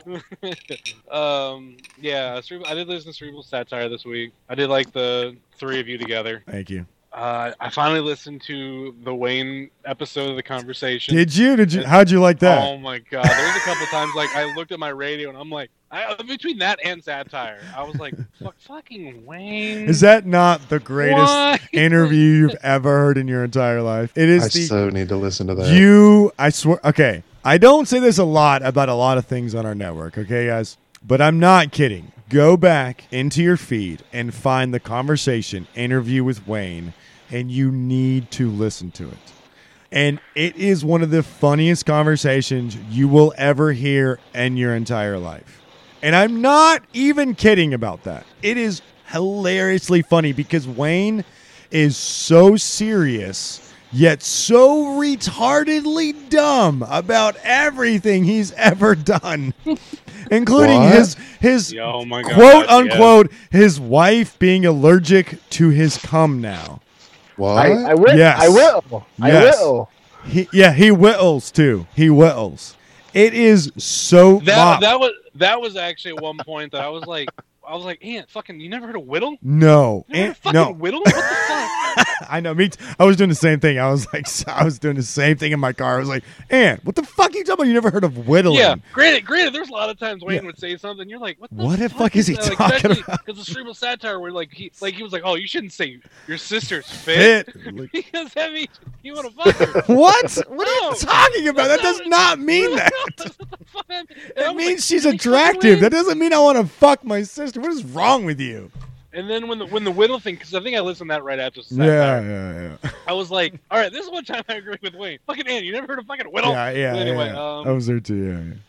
um, yeah, Cerebral- I did listen to Cerebral Satire this week. I did like the three of you together. Thank you. Uh, I finally listened to the Wayne episode of The Conversation. Did you? Did you? How'd you like that? Oh my god! There was a couple times like I looked at my radio and I'm like, I, between that and satire, I was like, Fuck, fucking Wayne. Is that not the greatest Why? interview you've ever heard in your entire life? It is I the so need to listen to that. you. I swear. Okay, I don't say this a lot about a lot of things on our network. Okay, guys, but I'm not kidding. Go back into your feed and find the Conversation interview with Wayne, and you need to listen to it. And it is one of the funniest conversations you will ever hear in your entire life. And I'm not even kidding about that. It is hilariously funny because Wayne is so serious, yet so retardedly dumb about everything he's ever done, including What? his his Yeah, oh my God, quote yeah. unquote his wife being allergic to his cum now. What? I, I will. Yes. I will. I Yes. will. He, yeah, he whittles too. He whittles. It is so that mop. that was that was actually at one point that I was like, I was like, Aunt, fucking, you never heard of whittle? no, You never heard and, of fucking no. whittle? What the fuck? I know. Me. T- I was doing the same thing. I was like, I was doing the same thing in my car. I was like, Aunt, what the fuck are you talking about? You never heard of whittling? Yeah, granted, granted, there's a lot of times Wayne Yeah. would say something, you're like, what the What the fuck, fuck is he that? Like, talking especially about? Because the cerebral satire where like he like he was like, oh, you shouldn't say your sister's fit. Fit. Like, Because that means you want to fuck her. what? What are No. you talking about? That does not mean that. It means she's attractive. That doesn't mean I want to fuck my sister. What is wrong with you? And then when the when the whittle thing, because I think I listened to that right after Yeah, satire, yeah, yeah. I was like, all right, this is one time I agree with Wayne. Fucking Ann, you never heard of fucking whittle? Yeah, yeah, But anyway, yeah. um, I was there too. Yeah, yeah.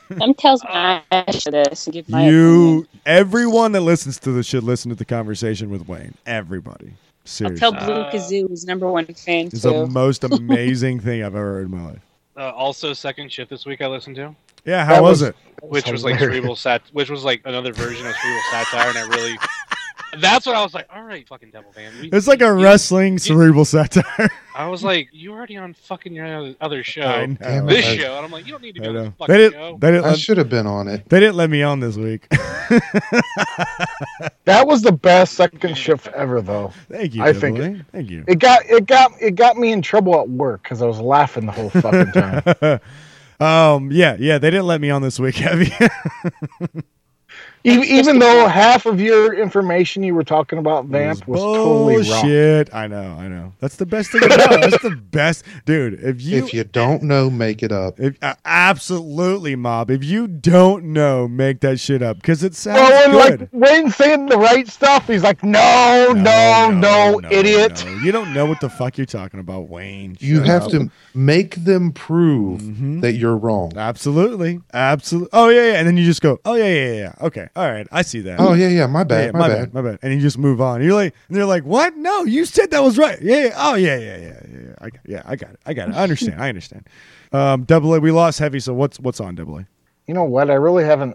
Some tells me I should this and give my You, everyone that listens to this should listen to the conversation with Wayne. Everybody. I'll Seriously. tell Blue Kazoo's number one fan It's too. the most amazing thing I've ever heard in my life. Uh, also, second shift this week I listened to, Yeah, how That was, was- it? which was like hilarious. cerebral sat, which was like another version of cerebral satire, and I really. That's what I was like. All right, fucking devil man. We, It's like a you- wrestling cerebral satire. I was like, you already on fucking your other- other show, I know. Damn this I- show, and I'm like, you don't need to I be on this know. fucking They didn't, show. they, didn't I let, should have been on it. they didn't let me on this week. That was the best second shift ever, though. Thank you, I think Beverly. Thank you. It got it got it got me in trouble at work because I was laughing the whole fucking time. um, yeah, yeah, they didn't let me on this week, Heavy. even, even though half of your information you were talking about Vamp was totally wrong. bullshit. I know, I know. That's the best thing about it. That's the best, dude. If you, If you don't know, make it up. if, uh, absolutely, mob. If you don't know, make that shit up because it sounds Well, when good. like Wayne's saying the right stuff, he's like, "No, no, no, idiot." no. You don't know what the fuck you're talking about, Wayne. You Shut have up. to make them prove Mhm. that you're wrong. Absolutely, absolutely. Oh yeah, yeah, and then you just go, oh yeah, yeah, yeah. Okay, all right, I see that. Oh yeah, yeah. My Yeah, bad. yeah, my, bad. my bad. And you just move on. You're like, and they're like, what? No, you said that was right. Yeah, yeah. Oh yeah, yeah, yeah, yeah. yeah. I, yeah, I got it. I got it. I understand. I understand. Um, Double A, we lost Heavy. So what's what's on Double A? You know what? I really haven't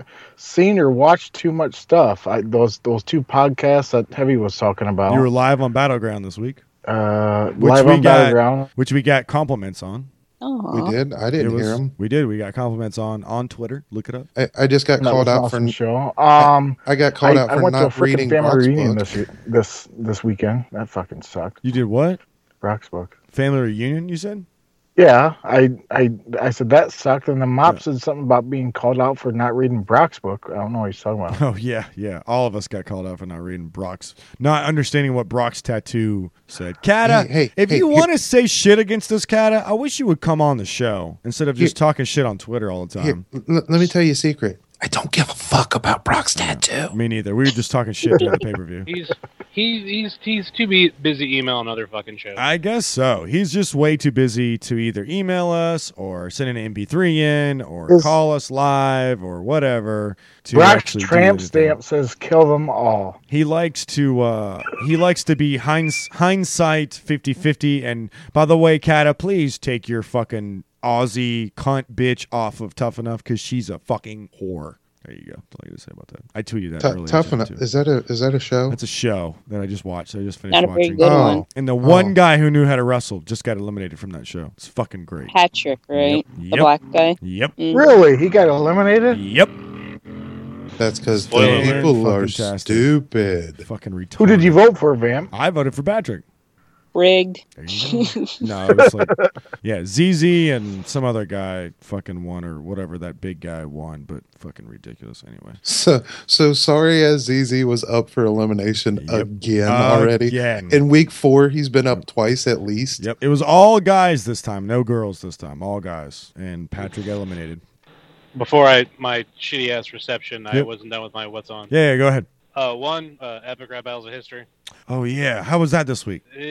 seen or watched too much stuff. I, those those two podcasts that Heavy was talking about. You were live on Battleground this week, uh, which live we on got- Battleground. which we got compliments on. Aw. We did. I It didn't was- hear him. We did. We got compliments on on Twitter. Look it up. I, I just got That called was an out awesome for. show. Um, I got called I, out I for went to a not freaking reading family Brock's reunion book. this year, this this weekend. That fucking sucked. You did what? Brock's book. Family reunion? You said? Yeah, I I I said that sucked, and the mop said something about being called out for not reading Brock's book. I don't know what he's talking about. Oh yeah, yeah. All of us got called out for not reading Brock's, not understanding what Brock's tattoo said. Kata, Hey, hey, if hey, you here- want to say shit against us, Kata, I wish you would come on the show instead of just talking shit on Twitter all the Here, time. l- let me tell you a secret. I don't give a fuck about Brock's tattoo. Me neither. We were just talking shit during the pay per view. He's he's he's he's too be busy emailing other fucking shows. I guess so. He's just way too busy to either email us or send an M P three in or Is- call us live or whatever. To Brock's actually do tramp anything. stamp says kill them all. He likes to uh he likes to be hinds- hindsight fifty-fifty. And by the way, Kata, please take your fucking Aussie cunt bitch off of Tough Enough because she's a fucking whore. There you go. That's all I got to say about that. I tweeted that T- earlier. tough today, enough. too. Is that a is that a show? That's a show that I just watched. I just finished Not a very watching. good Oh. one. And the one Oh. guy who knew how to wrestle just got eliminated from that show. It's fucking great. Patrick, right? Yep. The Yep. black guy. Yep. Mm. Really? He got eliminated? Yep. That's because Spoiler the alert. people are Fucking-tastic. stupid. Fucking retarded. Who did you vote for, Vamp? I voted for Patrick. Rigged. There you go. No, it was like, yeah, Z Z and some other guy fucking won or whatever that big guy won, but fucking ridiculous anyway. So so sorry as Z Z was up for elimination Yep. again already. Again. In week four, he's been up twice at least. Yep. It was all guys this time, no girls this time, all guys. And Patrick got eliminated. Before I my shitty ass reception, I Yep. wasn't done with my what's on. Yeah, yeah, go ahead. Uh, one uh, epic rap battles of history. Oh yeah, how was that this week? Uh,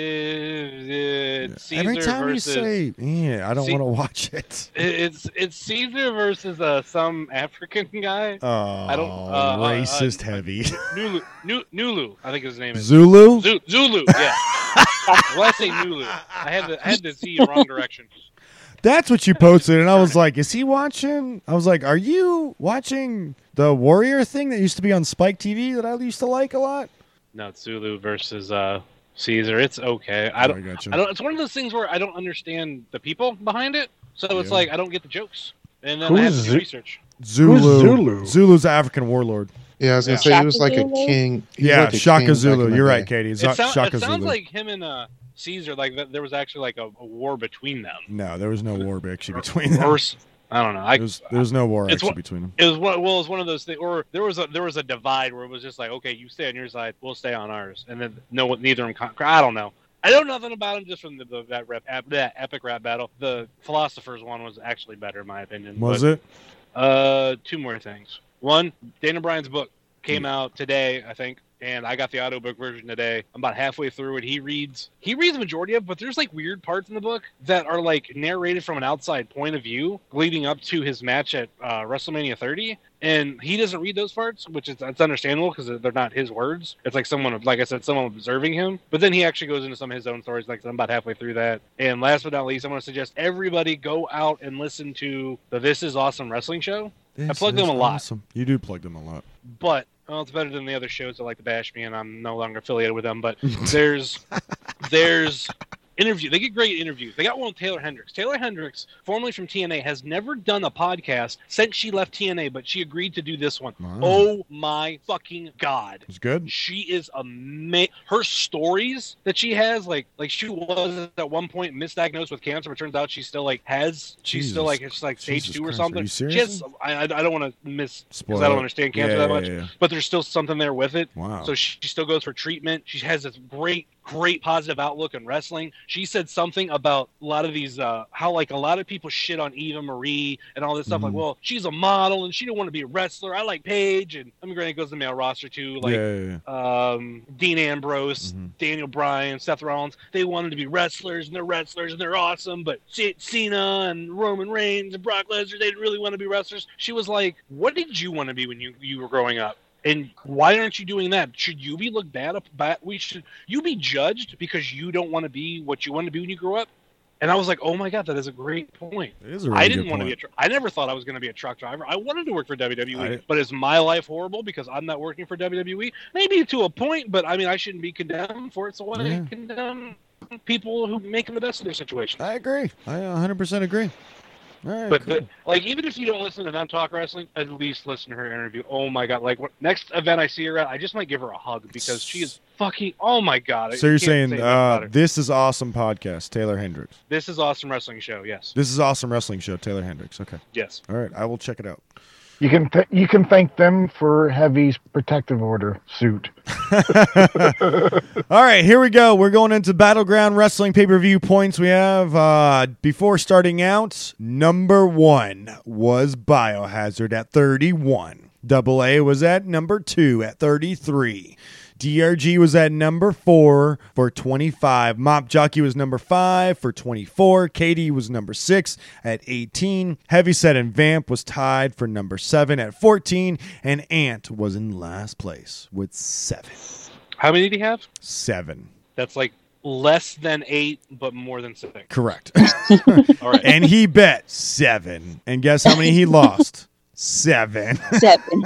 uh, Caesar Every time versus you say, yeah, I don't Ce- want to watch it. it's it's Caesar versus uh, some African guy. Oh, I don't- uh, uh, racist uh, heavy. Nulu, Nu, Nulu, I think his name is. Zulu? Zu- Zulu, yeah. Well, I say Nulu. I had the I had the Z wrong direction. That's what you posted, and I was like, "Is he watching?" I was like, "Are you watching the Warrior thing that used to be on Spike T V that I used to like a lot?" No, it's Zulu versus uh, Caesar. It's okay. I Oh, don't. gotcha. I don't. It's one of those things where I don't understand the people behind it, so it's Yeah. like I don't get the jokes, and then I have Who's to do Zu- research. Zulu. Who's Zulu? Zulu's an African warlord. Yeah, I was gonna Yeah. say he was like a Shaka Zulu? king. he was Yeah, like a Shaka king back Zulu. in the You're day. right, Katie. It, Z- sound, Shaka it sounds Zulu. like him and uh, Caesar. Like th- there was actually like a, a war between them. No, there was no war actually between them. Or s- I don't know. I, There was, there was no war It's actually what- between them. it was one. Well, it was one of those things. Or there was a there was a divide where it was just like, okay, you stay on your side, we'll stay on ours, and then no one, neither of them. Con- I don't know. I know nothing about him just from the, the that rap ep, that epic rap battle. The philosophers one was actually better in my opinion. Was but, it? Uh, two more things. One, Dana Bryan's book came out today, I think. and I got the audiobook version today. I'm about halfway through it. He reads he reads the majority of it, but there's like weird parts in the book that are like narrated from an outside point of view leading up to his match at uh, WrestleMania thirty. And he doesn't read those parts, which is it's understandable because they're not his words. It's like someone, like I said, someone observing him. But then he actually goes into some of his own stories. Like I'm about halfway through that. And last but not least, I want to suggest everybody go out and listen to the This Is Awesome Wrestling show. This I plug them a is lot. Awesome. You do plug them a lot. But well, it's better than the other shows that like to bash me, and I'm no longer affiliated with them. But there's there's interview. They get great interviews. They got one with Taylor Hendricks. Taylor Hendricks, formerly from T N A, has never done a podcast since she left T N A, but she agreed to do this one. Wow. Oh my fucking God. It's good. She is amazing. Her stories that she has, like like she was at one point misdiagnosed with cancer, but turns out she still like has she's Jesus. still like it's like stage Jesus two or Christ. something. Are you serious? She has, I, I I don't want to miss Spoil because I don't it. understand cancer Yeah, that yeah, much. yeah. But there's still something there with it. Wow. So she, she still goes for treatment. She has this great, great positive outlook in wrestling. She said something about a lot of these, uh, how like a lot of people shit on Eva Marie and all this stuff. Mhm. Like, well, she's a model and she didn't want to be a wrestler. I like Paige, and I mean, granted, it goes to the male roster too. Like, yeah, yeah, yeah. um, Dean Ambrose, Mhm. Daniel Bryan, Seth Rollins. They wanted to be wrestlers, and they're wrestlers, and they're awesome. But C- Cena and Roman Reigns and Brock Lesnar, they didn't really want to be wrestlers. She was like, "What did you want to be when you, you were growing up? And why aren't you doing that? Should you be looked bad up? Bad, we should you be judged because you don't want to be what you want to be when you grow up?" And I was like, "Oh my God, that is a great point." It is a really I didn't good want to be a point. truck. I never thought I was going to be a truck driver. I wanted to work for W W E, I- but is my life horrible because I'm not working for W W E? Maybe to a point, but I mean, I shouldn't be condemned for it. So why Yeah. condemn people who make the best of their situation? I agree. I one hundred percent agree. All right, But, cool. but like, even if you don't listen to them talk wrestling, at least listen to her interview. Oh my God! Like, what, next event I see her at, I just might give her a hug because she is fucking. Oh my God! I So you're can't saying say enough about uh, her. This Is Awesome podcast, Taylor Hendricks. This is Awesome Wrestling Show. Yes, This Is Awesome Wrestling Show, Taylor Hendricks. Okay. yes. All right, I will check it out. You can th- you can thank them for Heavy's protective order suit. All right, here we go. We're going into Battleground Wrestling pay-per-view points. We have, uh, before starting out, number one was Biohazard at thirty-one. Double A was at number two at thirty-three. D R G was at number four for twenty-five. Mop Jockey was number five for twenty-four. Katie was number six at eighteen. Heavyset and Vamp was tied for number seven at fourteen. And Ant was in last place with seven. How many did he have? Seven. That's like less than eight, but more than six. Correct. All right. And he bet seven. And guess how many he lost? Seven. Seven.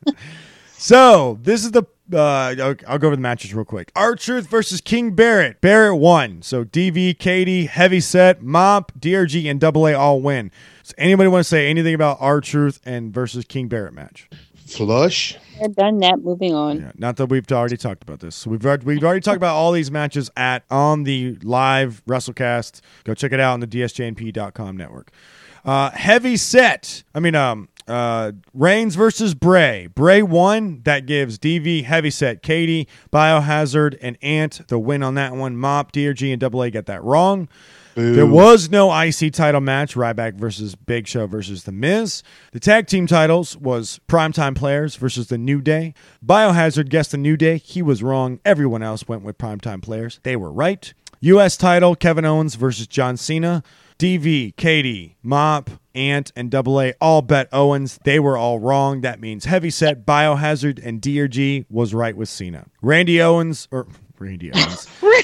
So this is the uh, I'll, I'll go over the matches real quick. R-Truth versus King Barrett. Barrett won. So D V, Katie, Heavyset, Mop, D R G, and Double A all win. So anybody want to say anything about R-Truth and versus King Barrett match? Flush. I've done that. Moving on. Yeah, not that we've already talked about this. So we've already, we've already talked about all these matches at on the live WrestleCast. Go check it out on the D S J N P dot com network. Uh, Heavyset. I mean, um, uh, Reigns versus Bray. Bray won. That gives D V, Heavyset, Katie, Biohazard, and Ant the win on that one. Mop, D R G, and Double A get that wrong. Boo. There was no I C title match, Ryback versus Big Show versus The Miz. The tag team titles was Primetime Players versus The New Day. Biohazard guessed The New Day. He was wrong. Everyone else went with Primetime Players. They were right. U S title, Kevin Owens versus John Cena. D V, Katie, Mop, Ant, and Double A all bet Owens. They were all wrong. That means Heavyset, Biohazard, and D R G was right with Cena. Randy Owens, or Randy Owens.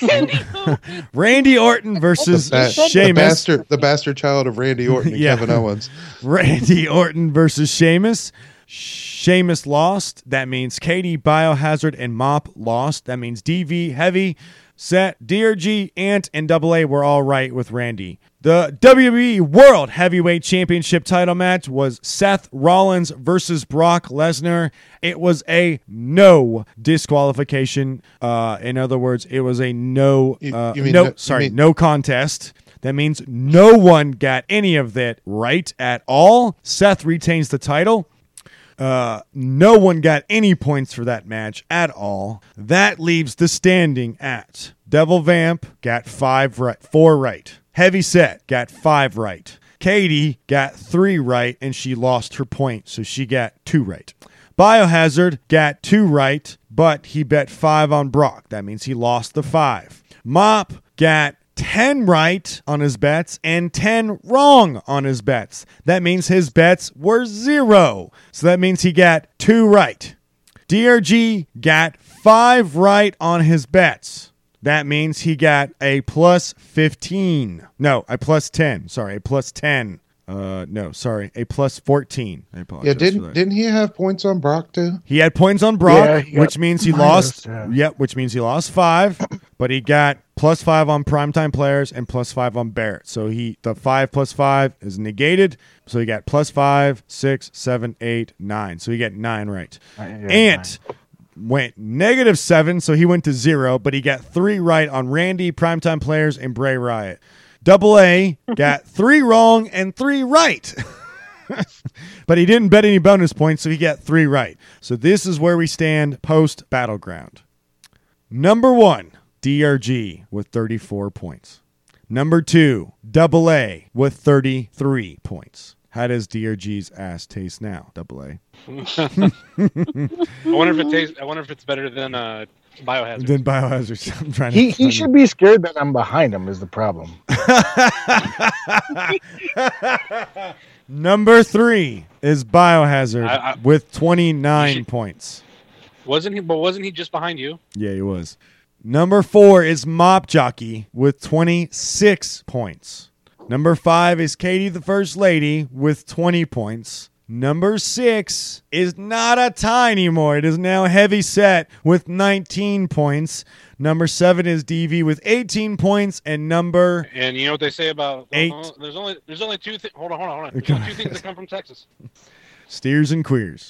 Randy Orton versus The, ba- the Sheamus. bastard, the bastard child of Randy Orton and Yeah. Kevin Owens. Randy Orton versus Sheamus. Sheamus lost. That means Katie, Biohazard, and Mop lost. That means D V, Heavy, Set, D R G, Ant, and Double A were all right with Randy. The W W E World Heavyweight Championship title match was Seth Rollins versus Brock Lesnar. It was a no disqualification. Uh, in other words, it was a no, You- uh, you mean no, no- you sorry, mean- no contest. That means no one got any of that right at all. Seth retains the title. Uh, no one got any points for that match at all. That leaves the standing at Devil Vamp got five right, four right. Heavyset got five right. Katie got three right, and she lost her point, so she got two right. Biohazard got two right. but he bet five on Brock. That means he lost the five. Mop got ten right on his bets and ten wrong on his bets. That means his bets were zero. So that means he got two right. D R G got five right on his bets. That means he got a plus fifteen. No, a plus ten. Sorry, a plus ten. Uh, no, sorry, a plus fourteen. I apologize. Yeah, for didn't that. didn't he have points on Brock too? He had points on Brock, Yeah, he got which means he minus, lost. yeah. Yep, which means he lost five, but he got plus five on primetime players and plus five on Barrett. So he the five plus five is negated. So he got plus five, six, seven, eight, nine. So he got nine right. Uh, yeah, Ant went negative seven, so he went to zero, but he got three right on Randy, primetime players, and Bray Riot. Double A got three wrong and three right. But he didn't bet any bonus points, so he got three right. So this is where we stand post Battleground. Number one, D R G with thirty-four points. Number two, Double A with thirty-three points. How does D R G's ass taste now, Double A? I wonder if it tastes. I wonder if it's better than uh, Biohazard. Then Biohazard. I'm trying He to he should be scared that I'm behind him is the problem. Number three is Biohazard I- I- with twenty-nine You should- points. Wasn't he? But wasn't he just behind you? Yeah, he was. Number four is Mop Jockey with twenty-six points. Number five is Katie the First Lady with twenty points. Number six is not a tie anymore. It is now Heavy Set with nineteen points. Number seven is D V with eighteen points. And number And you know what they say about Eight. uh, there's only there's only two things. Hold on, hold on, hold on. There's only two things that come from Texas. Steers and Queers.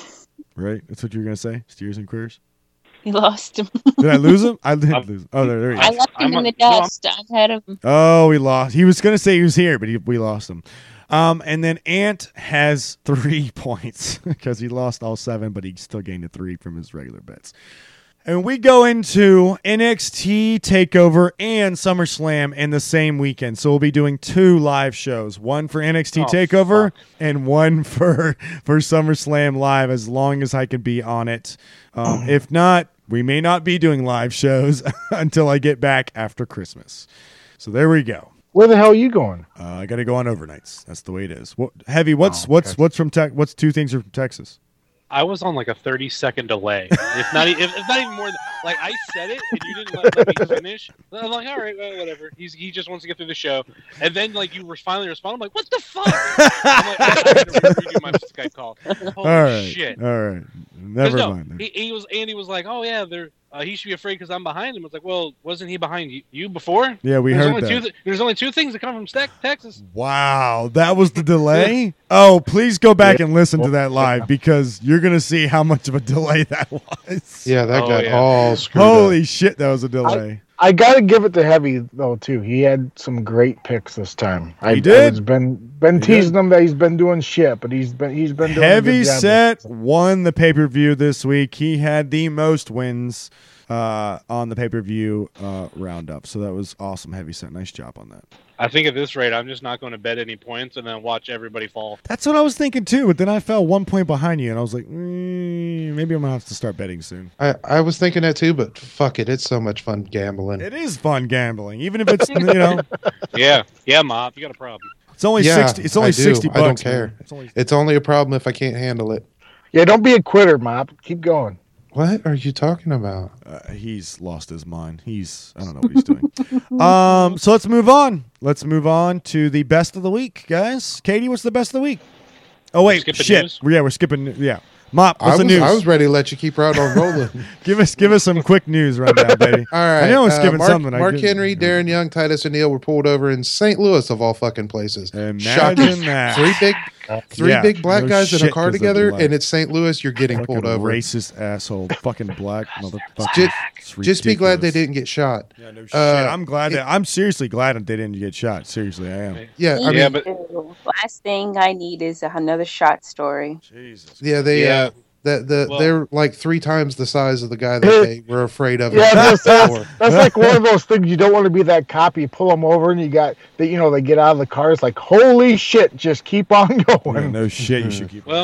Right? That's what you were going to say? Steers and Queers? He lost him. Did I lose him? I didn't I'm- lose him. Oh, there, there he I is. left him I'm in a- the no, I'm- dust. I had him. Oh, we lost. He was going to say he was here, but he, we lost him. Um, and then Ant has three points because he lost all seven, but he still gained a three from his regular bets. And we go into N X T TakeOver and SummerSlam in the same weekend. So we'll be doing two live shows, one for N X T Oh, TakeOver fuck. and one for, for SummerSlam Live, as long as I can be on it. Um, if not, we may not be doing live shows until I get back after Christmas. So there we go. Where the hell are you going? Uh, I got to go on overnights. That's the way it is. What, Heavy, what's Oh, what's okay. what's from Tex? What's two things are from Texas? I was on like a thirty second delay, if not, e- if, if not even more. Than, like I said it, and you didn't let, let me finish. I'm like, all right, well, whatever. He's he just wants to get through the show, and then like you were finally respond. I'm like, what the fuck? I'm like, I had to redo my Skype call. Holy All right, shit! all right. 'Cause Never no, mind. He, he was Andy was like, oh yeah, they're. Uh, he should be afraid because I'm behind him. I was like, well, wasn't he behind you, you before? Yeah, we there's heard only that. Two th- there's only two things that come from Ste- Texas. Wow, that was the delay? Oh, please go back and listen to that live because you're going to see how much of a delay that was. Yeah, that Oh, got yeah. all screwed Holy up. shit, that was a delay. I gotta give it to Heavy though too. He had some great picks this time. I, He did? I've been been He teasing did. him that he's been doing shit, but he's been he's been doing a Heavy good job. Set won the pay-per-view this week. He had the most wins uh, on the pay-per-view uh, roundup. So that was awesome. Heavy Set. Nice job on that. I think at this rate, I'm just not going to bet any points and then watch everybody fall. That's what I was thinking too, but then I fell one point behind you, and I was like, mm, maybe I'm gonna have to start betting soon. I, I was thinking that too, but fuck it, it's so much fun gambling. It is fun gambling, even if it's you know, Yeah, yeah, Mop, you got a problem. it's only Yeah, sixty. It's only I do. sixty I don't bucks. man. care. It's only, It's only a problem if I can't handle it. Yeah, don't be a quitter, Mop. Keep going. What are you talking about? uh, he's lost his mind. He's I don't know what he's doing. um, so let's move on. Let's move on to the best of the week, guys. Katie, what's the best of the week? Oh wait, Skipping shit. news? Yeah, we're skipping. Yeah, Mop. I What's the was, news? I was ready to let you keep right on rolling. give us give us some quick news rundown, baby. All right. I know I'm uh, skipping Mark, something. I Mark didn't- Henry, Darren Young, Titus O'Neil were pulled over in Saint Louis of all fucking places. Imagine Shocking. that. Three big, three Yeah, big black no guys in shit, a car 'cause of together, delay. and it's Saint Louis. You're getting Fucking pulled over. racist asshole. Fucking black motherfucker. Just, It's just be glad they ridiculous. didn't get shot. Yeah, no shit. Uh, I'm glad it- that I'm seriously glad that they didn't get shot. Seriously, I am. Yeah, I Yeah, mean, but Last thing I need is another shot story. Jesus. yeah, they, Yeah. uh, the, the, Well- they're like three times the size of the guy that they were afraid of. Yeah, that's, that's, before. that's like one of those things you don't want to be that cop. You pull them over and you got that. You know, they get out of the car. It's like, holy shit, just keep on Yeah, going. no shit. You should keep. well, on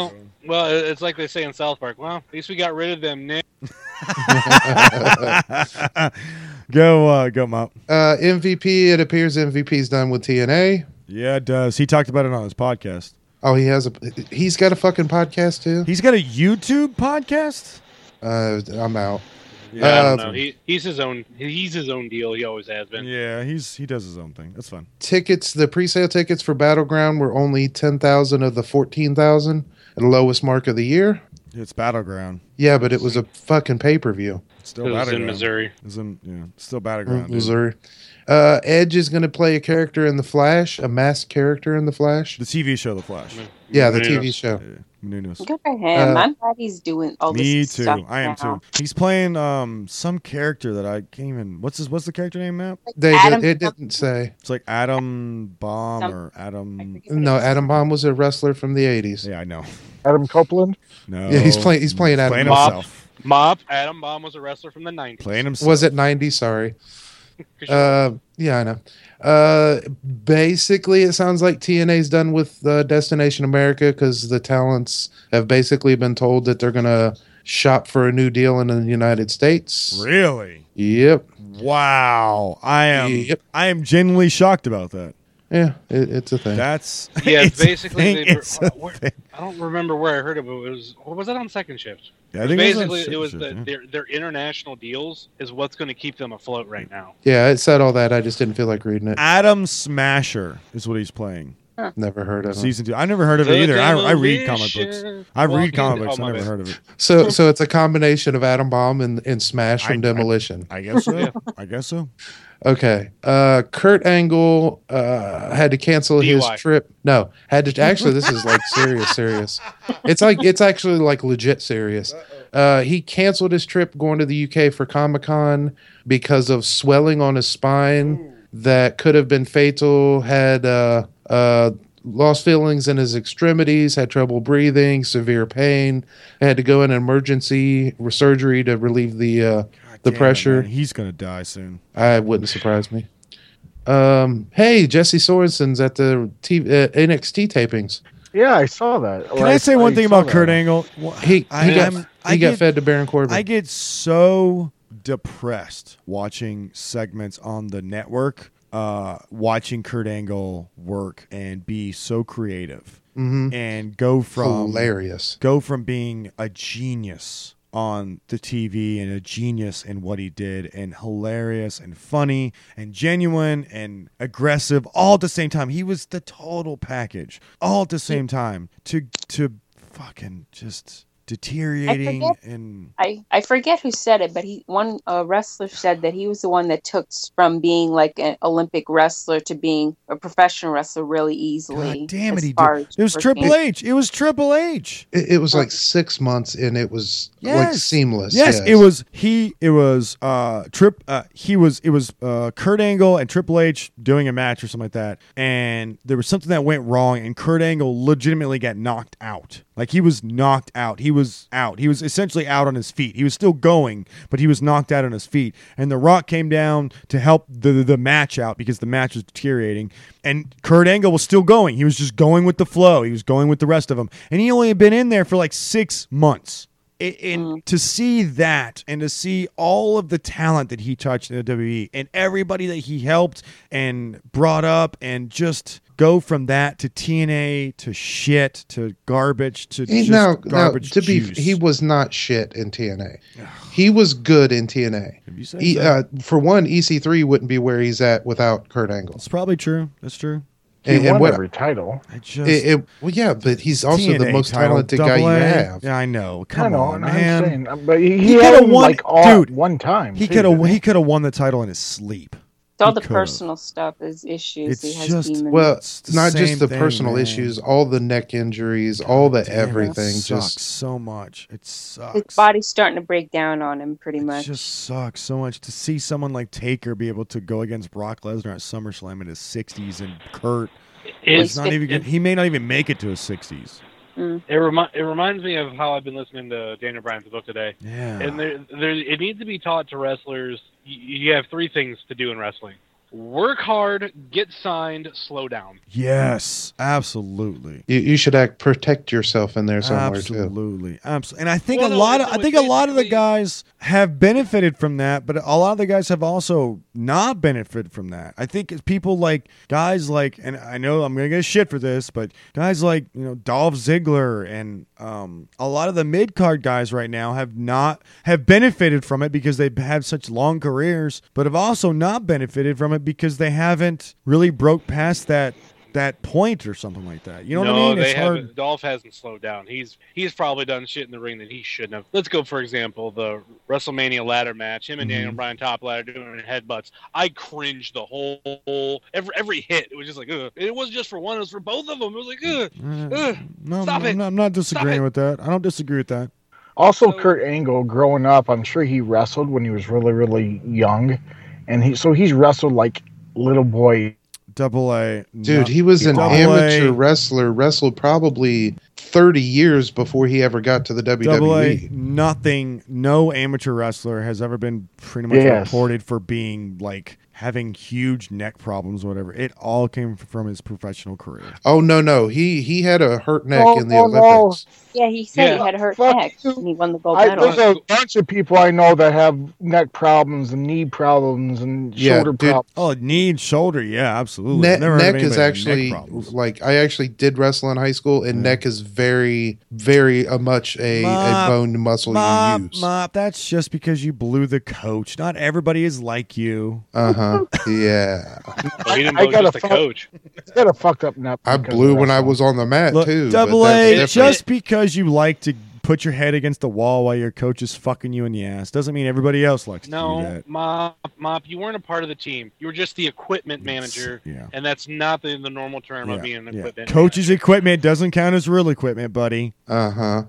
Well, it- it's like they say in South Park. Well, at least we got rid of them, Nick. go, uh, go, Mop. Uh, M V P. It appears M V P's done with T N A. Yeah, it does. He talked about it on his podcast. Oh, he has a. He's got a fucking podcast too. He's got a YouTube podcast. Uh, I'm out. Yeah, I don't Uh, know. He he's his own. He's his own deal. He always has been. Yeah, he's he does his own thing. That's fun. Tickets. The pre-sale tickets for Battleground were only ten thousand of the fourteen thousand, the lowest mark of the year. It's Battleground. Yeah, but it was a fucking pay-per-view. It's still It was Battleground. in Missouri. It's in yeah, it's still Battleground. dude. Missouri. Uh, Edge is going to play a character in The Flash, a masked character in The Flash. The T V show, The Flash. Yeah, the Menounos. T V show. Yeah, Menounos. Good for him. Uh, I'm glad he's doing all this Me too. stuff I am now. too. He's playing um some character that I can't even. What's his? What's the character name, Matt? Like They Adam- it didn't say. It's like Adam Bomb Some- or I Adam. forget what No, it is. Adam Bomb was a wrestler from the eighties. Yeah, I know. Adam Copeland. No. Yeah, he's playing- he's playing Adam playing Bomb. himself. Mop. Adam Bomb was a wrestler from the nineties. Playing himself. Was it ninety? Sorry. Uh, yeah, I know. Uh, basically, it sounds like T N A's done with uh, Destination America because the talents have basically been told that they're going to shop for a new deal in the United States. Really? Yep. Wow. I am. Yep. I am genuinely shocked about that. Yeah, it, it's a thing. That's Yeah, it's a basically thing, they were- it's a uh, where- thing. I don't remember where I heard of it. It was or was it on Second Shift? Yeah, I think it was on Basically, it was Shit the, Shift, yeah. their their international deals is what's going to keep them afloat right now. Yeah, it said all that. I just didn't feel like reading it. Adam Smasher is what he's playing. Never heard of it. Season two. I never heard of it The either. I, I read comic books. Demolition I read Walking- comic oh, books. I my never bad. heard of it. So, so it's a combination of Adam Bomb and, and Smash from I- I- Demolition. I guess so. Yeah. I guess so. Okay. Uh, Kurt Angle uh, had to cancel his D U I. trip. No, had to. Actually, this is like serious, serious. It's like it's actually like legit serious. Uh, he canceled his trip going to the U K for Comic Con because of swelling on his spine that could have been fatal. Had uh, uh, lost feelings in his extremities. Had trouble breathing. Severe pain. Had to go in emergency surgery to relieve the. Uh, The Damn it, pressure. man. He's gonna die soon. I wouldn't surprise me. Um, hey, Jesse Sorensen's at the T- uh, N X T tapings. Yeah, I saw that. Can I say one thing about Kurt Angle? Well, He he I, got I'm- he I got get, fed to Baron Corbin. I get so depressed watching segments on the network, uh, watching Kurt Angle work and be so creative Mhm. and go from Hilarious. go from being a genius on the T V and a genius in what he did and hilarious and funny and genuine and aggressive all at the same time. He was the total package all at the same time to to fucking just deteriorating forget- and I, I forget who said it, but he one uh, wrestler said that he was the one that took s- from being like an Olympic wrestler to being a professional wrestler really easily. God damn it, as he far did. as It was working. Triple H. It was Triple H. It, it was like six months, and it was like Yes. seamless. Yes, it was he. It was uh trip. Uh, he was. It was uh Kurt Angle and Triple H doing a match or something like that, and there was something that went wrong, and Kurt Angle legitimately got knocked out. Like he was knocked out. He was out. He was essentially out on his feet. He was still going, but he was knocked out on his feet. And The Rock came down to help the the match out because the match was deteriorating. And Kurt Angle was still going. He was just going with the flow. He was going with the rest of them. And he only had been in there for like six months. And and to see that and to see all of the talent that he touched in the W W E and everybody that he helped and brought up and just go from that to T N A to shit to garbage to He, just now, now, garbage to be, juice. he was not shit in T N A. He was good in T N A. If you say He, so. uh, for one, E C three wouldn't be where he's at without Kurt Angle. It's probably true. That's true. He And, and won what? every title. I just It, it, well, yeah, but he's also T N A the most title, talented guy you double A. have. Yeah, I know. I Come know, on, I'm man. saying, uh, but he, He he, coulda had him won- like all dude, at one time. He too, could have. didn't He could have won the title in his sleep. It's all He the could've. personal stuff, his issues. It's he has just- demons. Well, It's the not same just the thing, personal man. issues, all the neck injuries, all the Damn, it everything. sucks Just so much. It sucks. his body's starting to break down on him pretty It much. just sucks so much to see someone like Taker be able to go against Brock Lesnar at SummerSlam in his sixties and Kurt. It, He's not even. He may not even make it to his sixties. Mm. it, remi- it reminds me of how I've been listening to Daniel Bryan's book today. Yeah. And there, there, it needs to be taught to wrestlers. You, you have three things to do in wrestling: Work hard, get signed, slow down. Yes, absolutely. You, you should act protect yourself in there somewhere too. Absolutely, absolutely. And I think Well, a no, lot of no, I think it's a lot of the basically- guys have benefited from that, but a lot of the guys have also not benefited from that. I think it's people like guys like, and I know I'm gonna get shit for this, but guys like you know Dolph Ziggler and um, a lot of the mid card guys right now have not have benefited from it because they've had such long careers, but have also not benefited from it because they haven't really broke past that that point or something like that. You know no, what I mean? they It's haven't. hard. Dolph hasn't slowed down. He's he's probably done shit in the ring that he shouldn't have. Let's go, for example, the WrestleMania ladder match. Him and Mhm. Daniel Bryan top ladder doing headbutts. I cringed the whole every every hit. It was just like, ugh. It wasn't just for one. It was for both of them. It was like, ugh. Uh, Ugh, no, stop I'm, it. not, I'm not disagreeing it. with that. I don't disagree with that. Also, So- Kurt Angle, growing up, I'm sure he wrestled when he was really, really young, and he so he's wrestled like little boy. Double A, Dude, not- he was an Double amateur A. wrestler, wrestled probably thirty years before he ever got to the W Double W A. E. Nothing. No amateur wrestler has ever been pretty much Yes. reported for being like having huge neck problems, or whatever. It all came from his professional career. Oh no, no, he he had a hurt neck Oh, in the oh, no. Olympics. Yeah, he said Yeah. he had a hurt Fuck neck you. and he won the gold I, medal. there's a bunch of people I know that have neck problems and knee problems and Yeah, shoulder dude. problems. Oh, knee, and shoulder, yeah, absolutely. Ne- I've never heard of neck is anybody with actually neck problems. like I actually did wrestle in high school, and Yeah. neck is very, very uh, much a, a Mop, bone muscle Mop, you use. mop. That's just because you blew the coach. Not everybody is like you. Uh huh. Yeah, Well, he didn't I know gotta just the fuck- coach. He's got a fucked up neck. I because blew of when I wrestling. was on the mat Look, too. but double that's A, different. just because you like to put your head against the wall while your coach is fucking you in the ass doesn't mean everybody else likes to do No, that. Mop, Mop, you weren't a part of the team. You were just the equipment manager, Yeah. and that's not the, the normal term Yeah, of being an yeah. equipment Coach's equipment doesn't count as real equipment, buddy. Uh huh.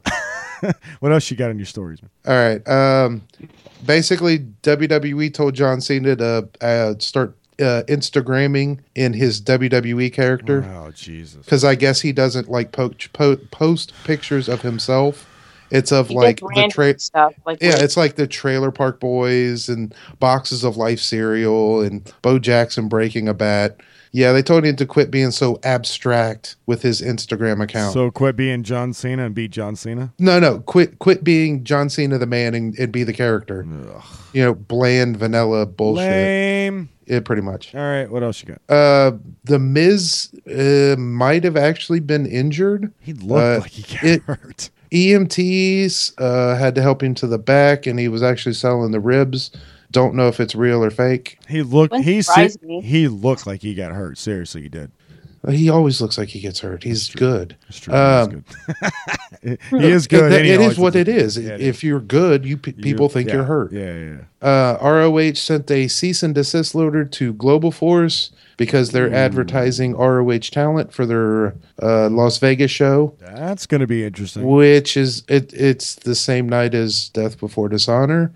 What else you got in your stories, man? All right. Um, basically, W W E told John Cena to uh, start uh, Instagramming in his W W E character Oh, Jesus. because I guess he doesn't like po- po- post pictures of himself. It's of He like does the random tra- stuff like Yeah, with- it's like the Trailer Park Boys and boxes of Life cereal and Bo Jackson breaking a bat. Yeah, they told him to quit being so abstract with his Instagram account. So quit being John Cena and beat John Cena? no, no, quit quit being John Cena the man and, and be the character. Ugh. You know, bland vanilla bullshit. Lame. Yeah, pretty much. All right, what else you got? Uh, the Miz uh, might have actually been injured. He looked Uh, like he got it- hurt. E M Ts uh, had to help him to the back, and he was actually selling the ribs. Don't know if it's real or fake. He looked. Wouldn't He surprise se- me. he looked like he got hurt. Seriously, he did. He always looks like he gets hurt. He's That's true. good. It's true. Um, he is good. he is good. It, and he it always is what looks it like- is. Yeah, it If you're good, you pe- You- people think yeah, you're hurt. Yeah, yeah. yeah. Uh, R O H sent a cease and desist letter to Global Force because they're Ooh. advertising R O H talent for their uh, Las Vegas show, That's going to be interesting. which is it. It's the same night as Death Before Dishonor,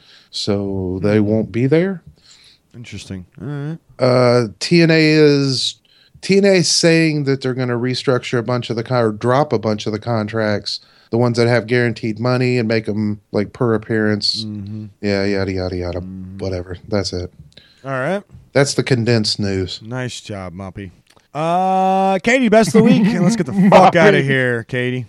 so they won't be there. Interesting. All right. Uh, T N A is T N A is saying that they're going to restructure a bunch of the con- or drop a bunch of the contracts, the ones that have guaranteed money, and make them like per appearance. Mm-hmm. Yeah, yada yada yada. Mhm. Whatever. That's it. All right. That's the condensed news. Nice job, Moppy. Uh, Katie, best of the week. And let's get the fuck out of here, Katie.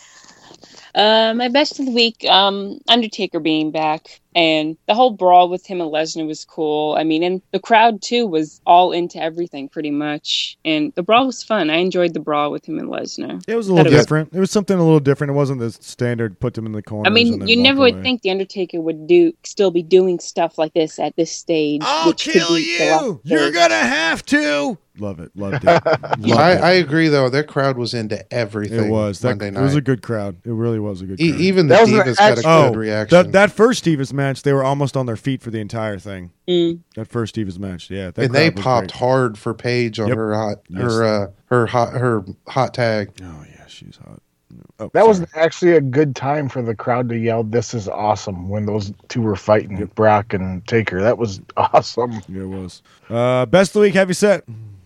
Uh, my best of the week, um, Undertaker being back, and the whole brawl with him and Lesnar was cool. I mean, and the crowd too was all into everything pretty much, and the brawl was fun. I enjoyed the brawl with him and Lesnar. It was a little That was- different. It was something a little different. It wasn't the standard put them in the corner. I mean, you never would think the Undertaker would do still be doing stuff like this at this stage. I'll which could kill be the last you. You're stage. gonna have to. Love it. Loved it. Loved I, it. I agree, though. That crowd was into everything. It was. That, Monday it night. was a good crowd. It really was a good E- crowd. even the That was an Divas got a Oh, good reaction. that, that first Divas match, they were almost on their feet for the entire thing. Mm. That first Divas match, yeah. That and they crowd was popped great. hard for Paige on Yep. her hot Yes. her uh, her hot her hot tag. Oh yeah, she's hot. Oh, That was sorry. actually a good time for the crowd to yell, "This is awesome!" when those two were fighting, Yep. Brock and Taker. That was awesome. Yeah, it was. Uh, best of the week. Have you set?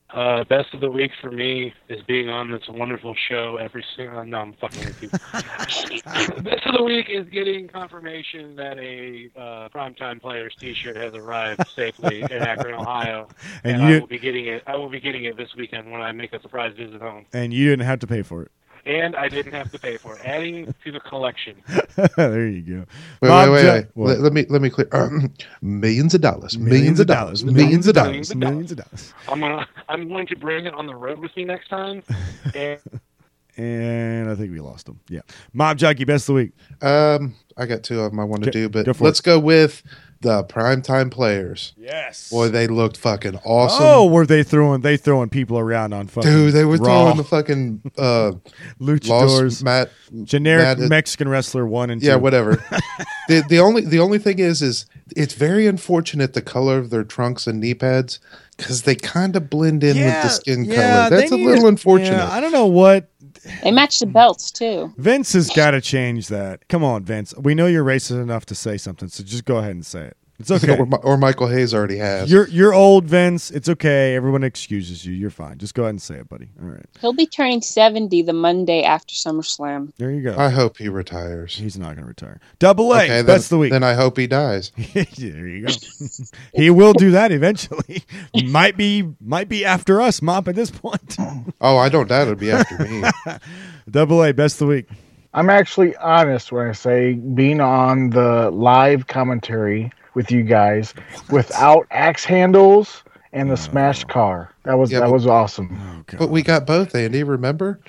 Uh, best of the week for me is being on this wonderful show every single. No, I'm fucking with you. Best of the week is getting confirmation that a uh, Primetime Players T-shirt has arrived safely in Akron, Ohio, And and, you- I will be getting it. I will be getting it this weekend when I make a surprise visit home. And you didn't have to pay for it. And I didn't have to pay for it. Adding to the collection. There you go. Wait, Bob wait, wait, Jo- wait. What? Let, let me let me clear. Um, millions of dollars. Millions of dollars. Millions of dollars. Millions of dollars. I'm gonna. I'm going to bring it on the road with me next time. And And I think we lost him. Yeah. Mob Jockey, best of the week. Um, I got two of them I want to Okay, do, but go for let's go with the primetime players. Yes. Boy, they looked fucking awesome. Oh, were they throwing they throwing people around on fucking Dude, they were Raw. throwing the fucking uh, luchadors, Lost Matt. generic Matt- Mexican wrestler one and two. Yeah, whatever. the the only the only thing is is it's very unfortunate the color of their trunks and knee pads because they kind of blend in with the skin yeah, color. That's they a need little to- unfortunate. yeah, I don't know what They match the belts too. Vince has got to change that. Come on, Vince. We know you're racist enough to say something, so just go ahead and say it. It's okay. or, Mi- or Michael Hayes already has. You're you're old, Vince. It's okay. Everyone excuses you. You're fine. Just go ahead and say it, buddy. All right. He'll be turning seventy the Monday after SummerSlam. There you go. I hope he retires. He's not going to retire. Double A, Okay, then, best of the week. then I hope he dies. there you go. He will do that eventually. might be might be after us, Mop, at this point. Oh, I don't doubt it'll be after me. Double A, best of the week. I'm actually honest when I say being on the live commentary with you guys without axe handles and the smashed car. That was Yeah, that but- was awesome. Oh, God. But we got both, Andy. Remember?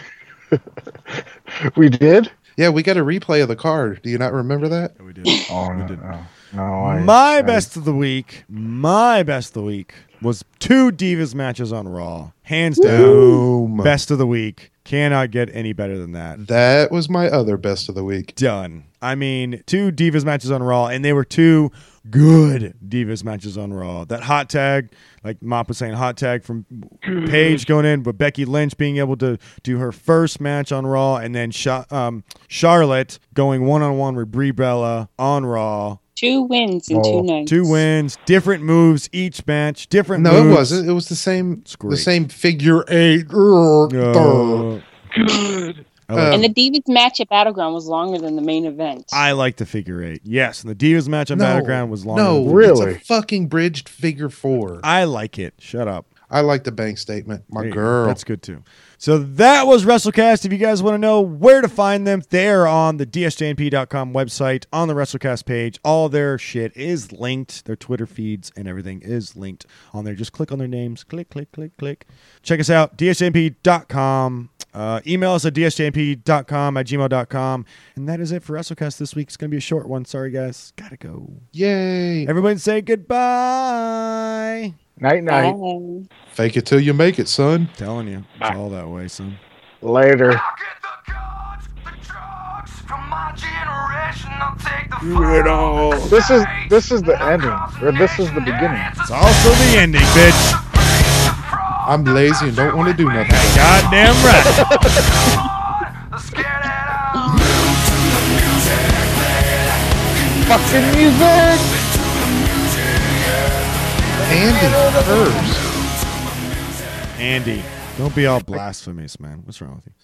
We did? Yeah, we got a replay of the car. Do you not remember that? Yeah, we did. Oh We no, did. no, no. I, My I- best of the week, my best of the week was two Divas matches on Raw. Hands down. Boom. Best of the week. Cannot get any better than that. That was my other best of the week. Done. I mean, two Divas matches on Raw, and they were two good Divas matches on Raw. That hot tag, like Mop was saying, hot tag from Paige going in, but Becky Lynch being able to do her first match on Raw, and then Sha- um, Charlotte going one-on-one with Brie Bella on Raw. Two wins in Oh. two nights. Two wins, different moves each match, different No, moves. it wasn't. It was the same. It's great. The same figure eight. Uh, good. I like, And the Divas match at Battleground was longer than the main event. I like the figure eight. Yes, and the Divas match on No, Battleground was longer. No, than the- Really? It's a fucking bridged figure four. I like it. Shut up. I like the bank statement. My There you go. girl. That's good too. So that was WrestleCast. If you guys want to know where to find them, they're on the D S J N P dot com website, on the WrestleCast page. All their shit is linked. Their Twitter feeds and everything is linked on there. Just click on their names. Click, click, click, click. Check us out, D S J N P dot com. Uh, email us at D S J N P dot com at gmail dot com. And that is it for WrestleCast this week. It's going to be a short one. Sorry, guys. Gotta go. Yay. Everybody say goodbye. Night night. Bye. Fake it till you make it, son. Telling you. It's all that way, son. Later. This is this is the ending, or this is the beginning. It's also the ending, bitch. I'm lazy and don't want to do nothing. Goddamn right. Fucking music. Andy first. Andy, don't be all blasphemous, man. What's wrong with you?